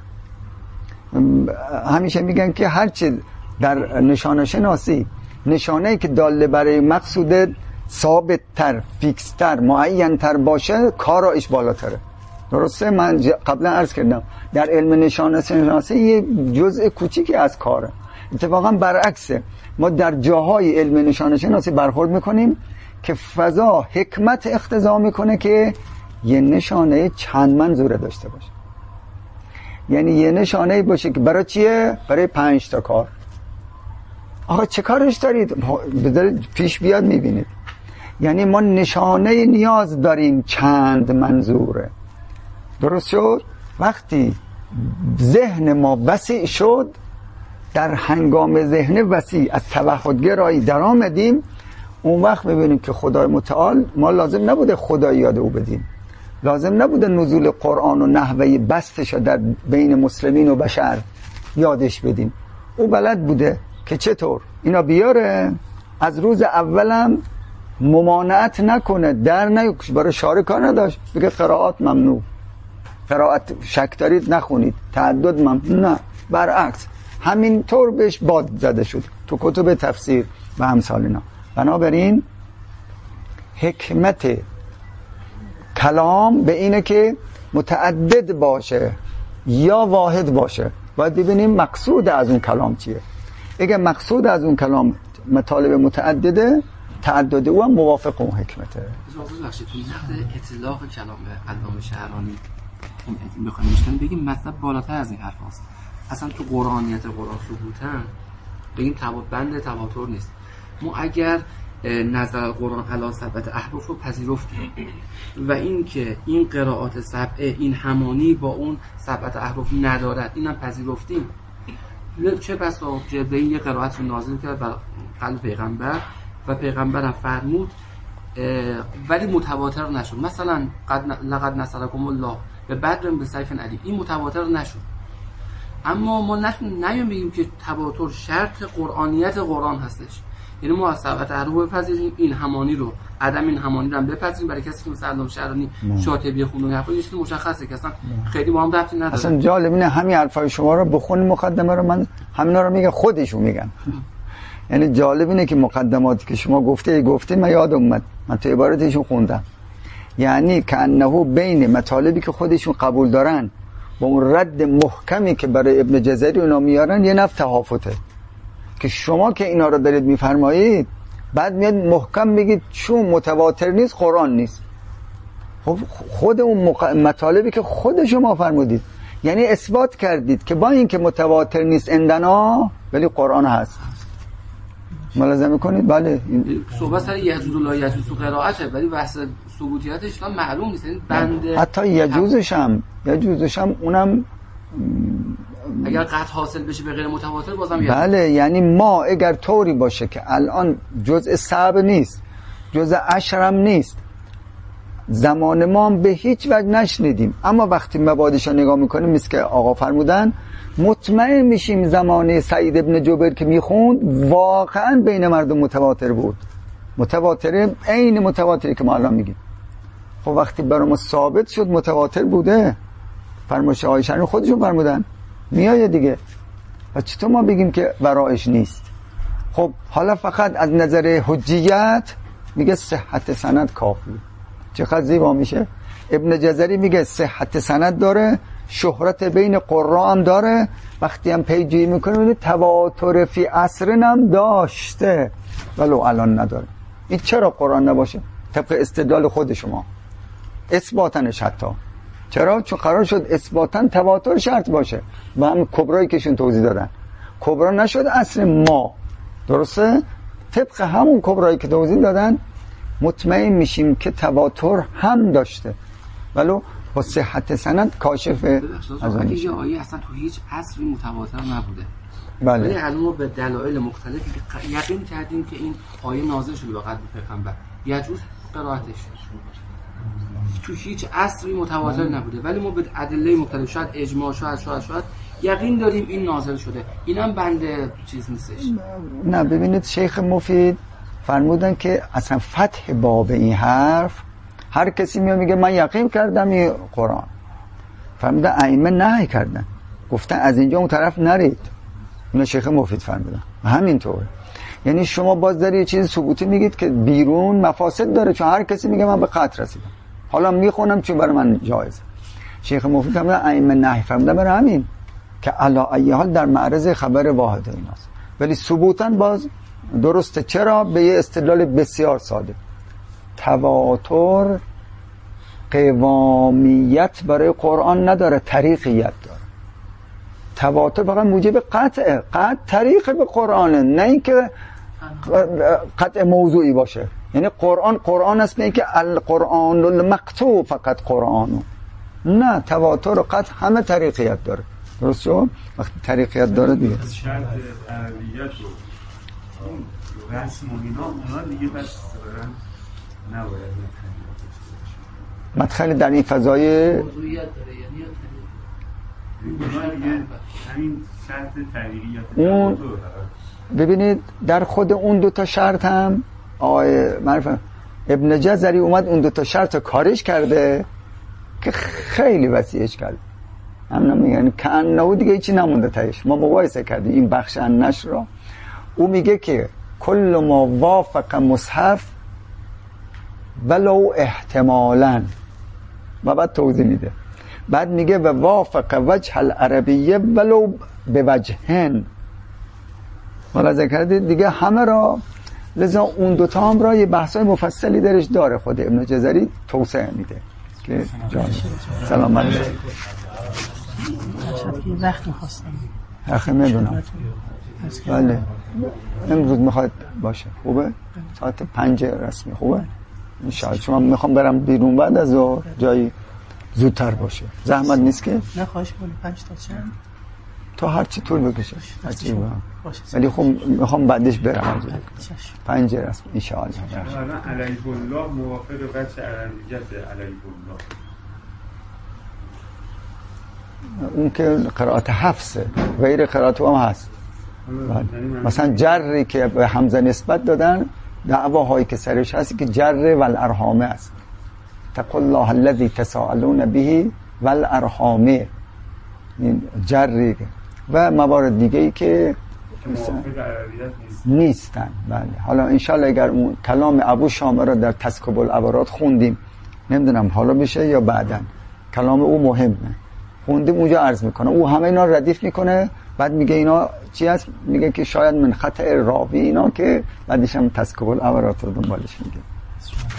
همیشه میگن که هرچی در نشانه شناسی نشانه‌ای که داله برای مقصود ثابت تر، فیکس تر، معین تر باشه کارایش بالاتره. درسته؟ من قبلا عرض کردم در علم نشانه شناسی یه جزء کوچیکی از کاره. اتفاقا برعکسه، ما در جاهای علم نشانه شناسی برخورد میکنیم که فضا حکمت اقتضا میکنه که یه نشانه چند منظوره داشته باشه. یعنی یه نشانه باشه که برای چیه؟ برای پنج تا کار. آقا چه کارش دارید؟ بذارید پیش بیاد میبینید. یعنی ما نشانه نیاز داریم چند منظوره. درست شد؟ وقتی ذهن ما وسیع شد، در هنگام ذهن وسیع از توحدگرایی در آمدیم، اون وقت ببینیم که خدای متعال ما لازم نبوده خدای یاد او بدیم، لازم نبوده نزول قرآن و نحوه بستش در بین مسلمین و بشر یادش بدیم. او بلد بوده که چطور اینا بیاره، از روز اولم ممانعت نکنه، در نیوکش، برای شارع کار نداشت بگه قرائات ممنوع، قرائت شک دارید نخونید، تعدد ممنوع، نه، برعکس همینطور بهش باد زده شد تو کتب تفسیر و امثال اینا. بنابراین حکمت کلام به اینه که متعدد باشه یا واحد باشه. باید ببینیم مقصود از اون کلام چیه. اگه مقصود از اون کلام مطالب متعدده، تعدد او هم موافق اون حکمته. ببخشید تو نقد اطلاق کلام به علامه شهرانی بخوایم بشکنیم بگیم مطلب بالاتر از این حرف هست. اصلا تو قرآنیت قرآن ثبوتن بگیم تواتر بند تواتر نیست. ما اگر نظر قرآن علی سبعت احرف رو پذیرفتیم و این که این قرائات سبعه این همانی با اون سبعت احرف ندارد اینم پذیرفتیم، چه بسا جبرئیل یه قرائت رو نازل کرد بر قلب پیغمبر و پیغمبرم فرمود ولی متواتر نشد. مثلا قد لقد نصرکم الله به بدر بسیف علی، این متواتر نشد. اما ما نمی‌تونیم بگیم که تواتر شرط قرآنیت قرآن هستش. یعنی ما از سبعت احرف بپذیریم، این همانی رو عدم این همانی رو هم بپذیریم. برای کسی که مثلا علامه شهرانی شاطبی خوندن حرفا یه چیزی مشخصه که اصلا خیلی با هم ربطی نداره. اصلا جالب اینه همین حرفای شما رو بخونید مقدمه رو من همینا رو میگم خودشون میگن. یعنی جالب اینه که مقدماتی که شما گفته گفته من یاد اومد، من تو عبارتشون خوندم. یعنی کانه بین مطالبی که خودشون قبول دارن با اون رد محکمی که برای ابن جزری اونا میارن یه نفت تهافته که شما که اینا رو دارید میفرمایید بعد میاد محکم میگید چون متواتر نیست قرآن نیست. خب خود اون مق... مطالبی که خود شما فرمودید یعنی اثبات کردید که با این که متواتر نیست عندنا ولی قرآن هست. ملاحظه میکنید؟ بله این صحبت سر یجوز و لا یجوز تو قرائته ولی بحث ثبوتیتش هم معلوم نیست. این بند حتی یجوزش هم یجوزش هم اونم اگر قطع حاصل بشه به غیر متواتر بازم یجوز. بله یعنی ما اگر طوری باشه که الان جزء سبع نیست جزء عشر هم نیست زمان ما هم به هیچ وجه نشنیدیم، اما وقتی مبادش رو نگاه میکنیم مثل که آقا فرمودن مطمئن میشیم زمانه سعید ابن جبیر که میخوند واقعا بین مردم متواتر بود، متواتر عین متواتری که ما الان میگیم. خب وقتی برای ما ثابت شد متواتر بوده، فرمایش عایشه رو خودشون فرمودن میایه دیگه، و چطور ما بگیم که ورایش نیست؟ خب حالا فقط از نظر حجیت میگه صحت سند کافی. چقدر زیبا میشه. ابن جزری میگه صحت سند داره، شهرت بین قرا هم داره. وقتی هم پیجویی میکنه میبینید تواتر فی عصرن هم داشته ولو الان نداره. این چرا قرآن نباشه؟ طبق استدلال خود شما اثباتنش حتی. چرا؟ چون قرار شد اثباتن تواتر شرط باشه و هم کبرایی کهشون توضیح دادن. کبرا نشد اصل ما، درسته؟ طبق همون کبرایی که توضیح دادن مطمئن میشیم که تواتر هم داشته ولو با صحت سند کاشف از اون میشه. آیه اصلا تو هیچ عصری متواتر نبوده. بله. ولی الان به دلایل مختلفی که یقین کردیم که این آیه نازل شده به قلب پیغمبر یجوز قرائتش. تو هیچ عصری متواتر نبوده ولی ما به ادله مختلف، شاید اجماع، شاید شاید شاید یقین داریم این نازل شده. اینم بنده چیز نیستش. نه ببینید شیخ مفید فرمودن که اصلا فتح باب این حرف هر کسی میاد میگه من یقین کردم این قرآن. فرمودن ائمه نهی کردن، گفتن از اینجا اون طرف نرید. اینو شیخ مفید فرمودن. همینطوره. یعنی شما باز در یه چیز ثبوتی میگید که بیرون مفاسد داره، چون هر کسی میگه من به قطع رسیدم، حالا میخونم چون برای من جایزه. شیخ مفید فرمودن ائمه نهی فرمودن برای همین که علی ای حال در معرض خبر واحد ایناست، ولی ثبوتاً باز درسته. چرا؟ به یه استدلال بسیار ساده. تواتر قوامیت برای قرآن نداره، طریقیت داره. تواتر فقط موجب قطعه، قطع طریق به قرآنه، نه اینکه قطع موضوعی باشه. یعنی قرآن قرآن است، نه اینکه القرآن المقطوع فقط قرآنو. نه، تواتر و قطع همه طریقیت داره. درست شد؟ وقتی طریقیت داره دیگه شرط عربیت و اون رسم و اینا اونا دیگه بس نباید مدخل در این فضای موضوعیت داره، یعنی اونا دیگه همین شرط طریقیت. اون ببینید در خود اون دو تا شرط هم آقای معرفت ابن جزری اومد اون دو تا شرط کارش کرده که خیلی وسیعش کرده. هم نمیگن که انه دیگه هیچی نمونده تایش. ما مقایسه کردیم این بخش النشر را. او میگه که کل ما وافق مصحف ولو احتمالاً، و بعد توضیح میده. بعد میگه و وافق وجه العربیه ولو به وجهن. ملاحظه کردید دیگه همه را. لذا اون دوتا هم را یه بحثای مفصلی درش داره. خود ابن جزری توسعه میده که جان سلام علیکم. شاید یه وقت میخواستم حقی میدونم. بله امروز میخواد باشه خوبه؟ ساعت پنج رسمی خوبه؟ انشاءالله. چون من میخوام برم بیرون بعد از ظهر جایی زودتر باشه. زحمت نیست که؟ نه خواهش کنی. پنج تا چند؟ تا هر چی طول بکشه ولی خب میخوام بعدش برم از پنج رسمی انشاءالله. الان علیه الله موافق بچه عربیت علیه الله اون که قرائت حفظه، غیر قرائت هم هست. مثلا جری که به حمزه نسبت دادن دعواهایی که سرش هست که جر والارحامه است. تقول الله الذي تساءلون به والارحامه، این جری و موارد دیگه ای که نیستن. بله حالا انشالله اگر اون کلام ابو شامه را در تسکب العبارات خوندیم، نمیدونم حالا بشه یا بعدن، کلام او مهمه، خوندیم اونجا عرض میکنه. او همه اینا ردیف میکنه، بعد میگه اینا چی هست؟ میگه که شاید من خطأ راوی اینا، که بعدش هم تسکب العبارات رو دنبالش میگه.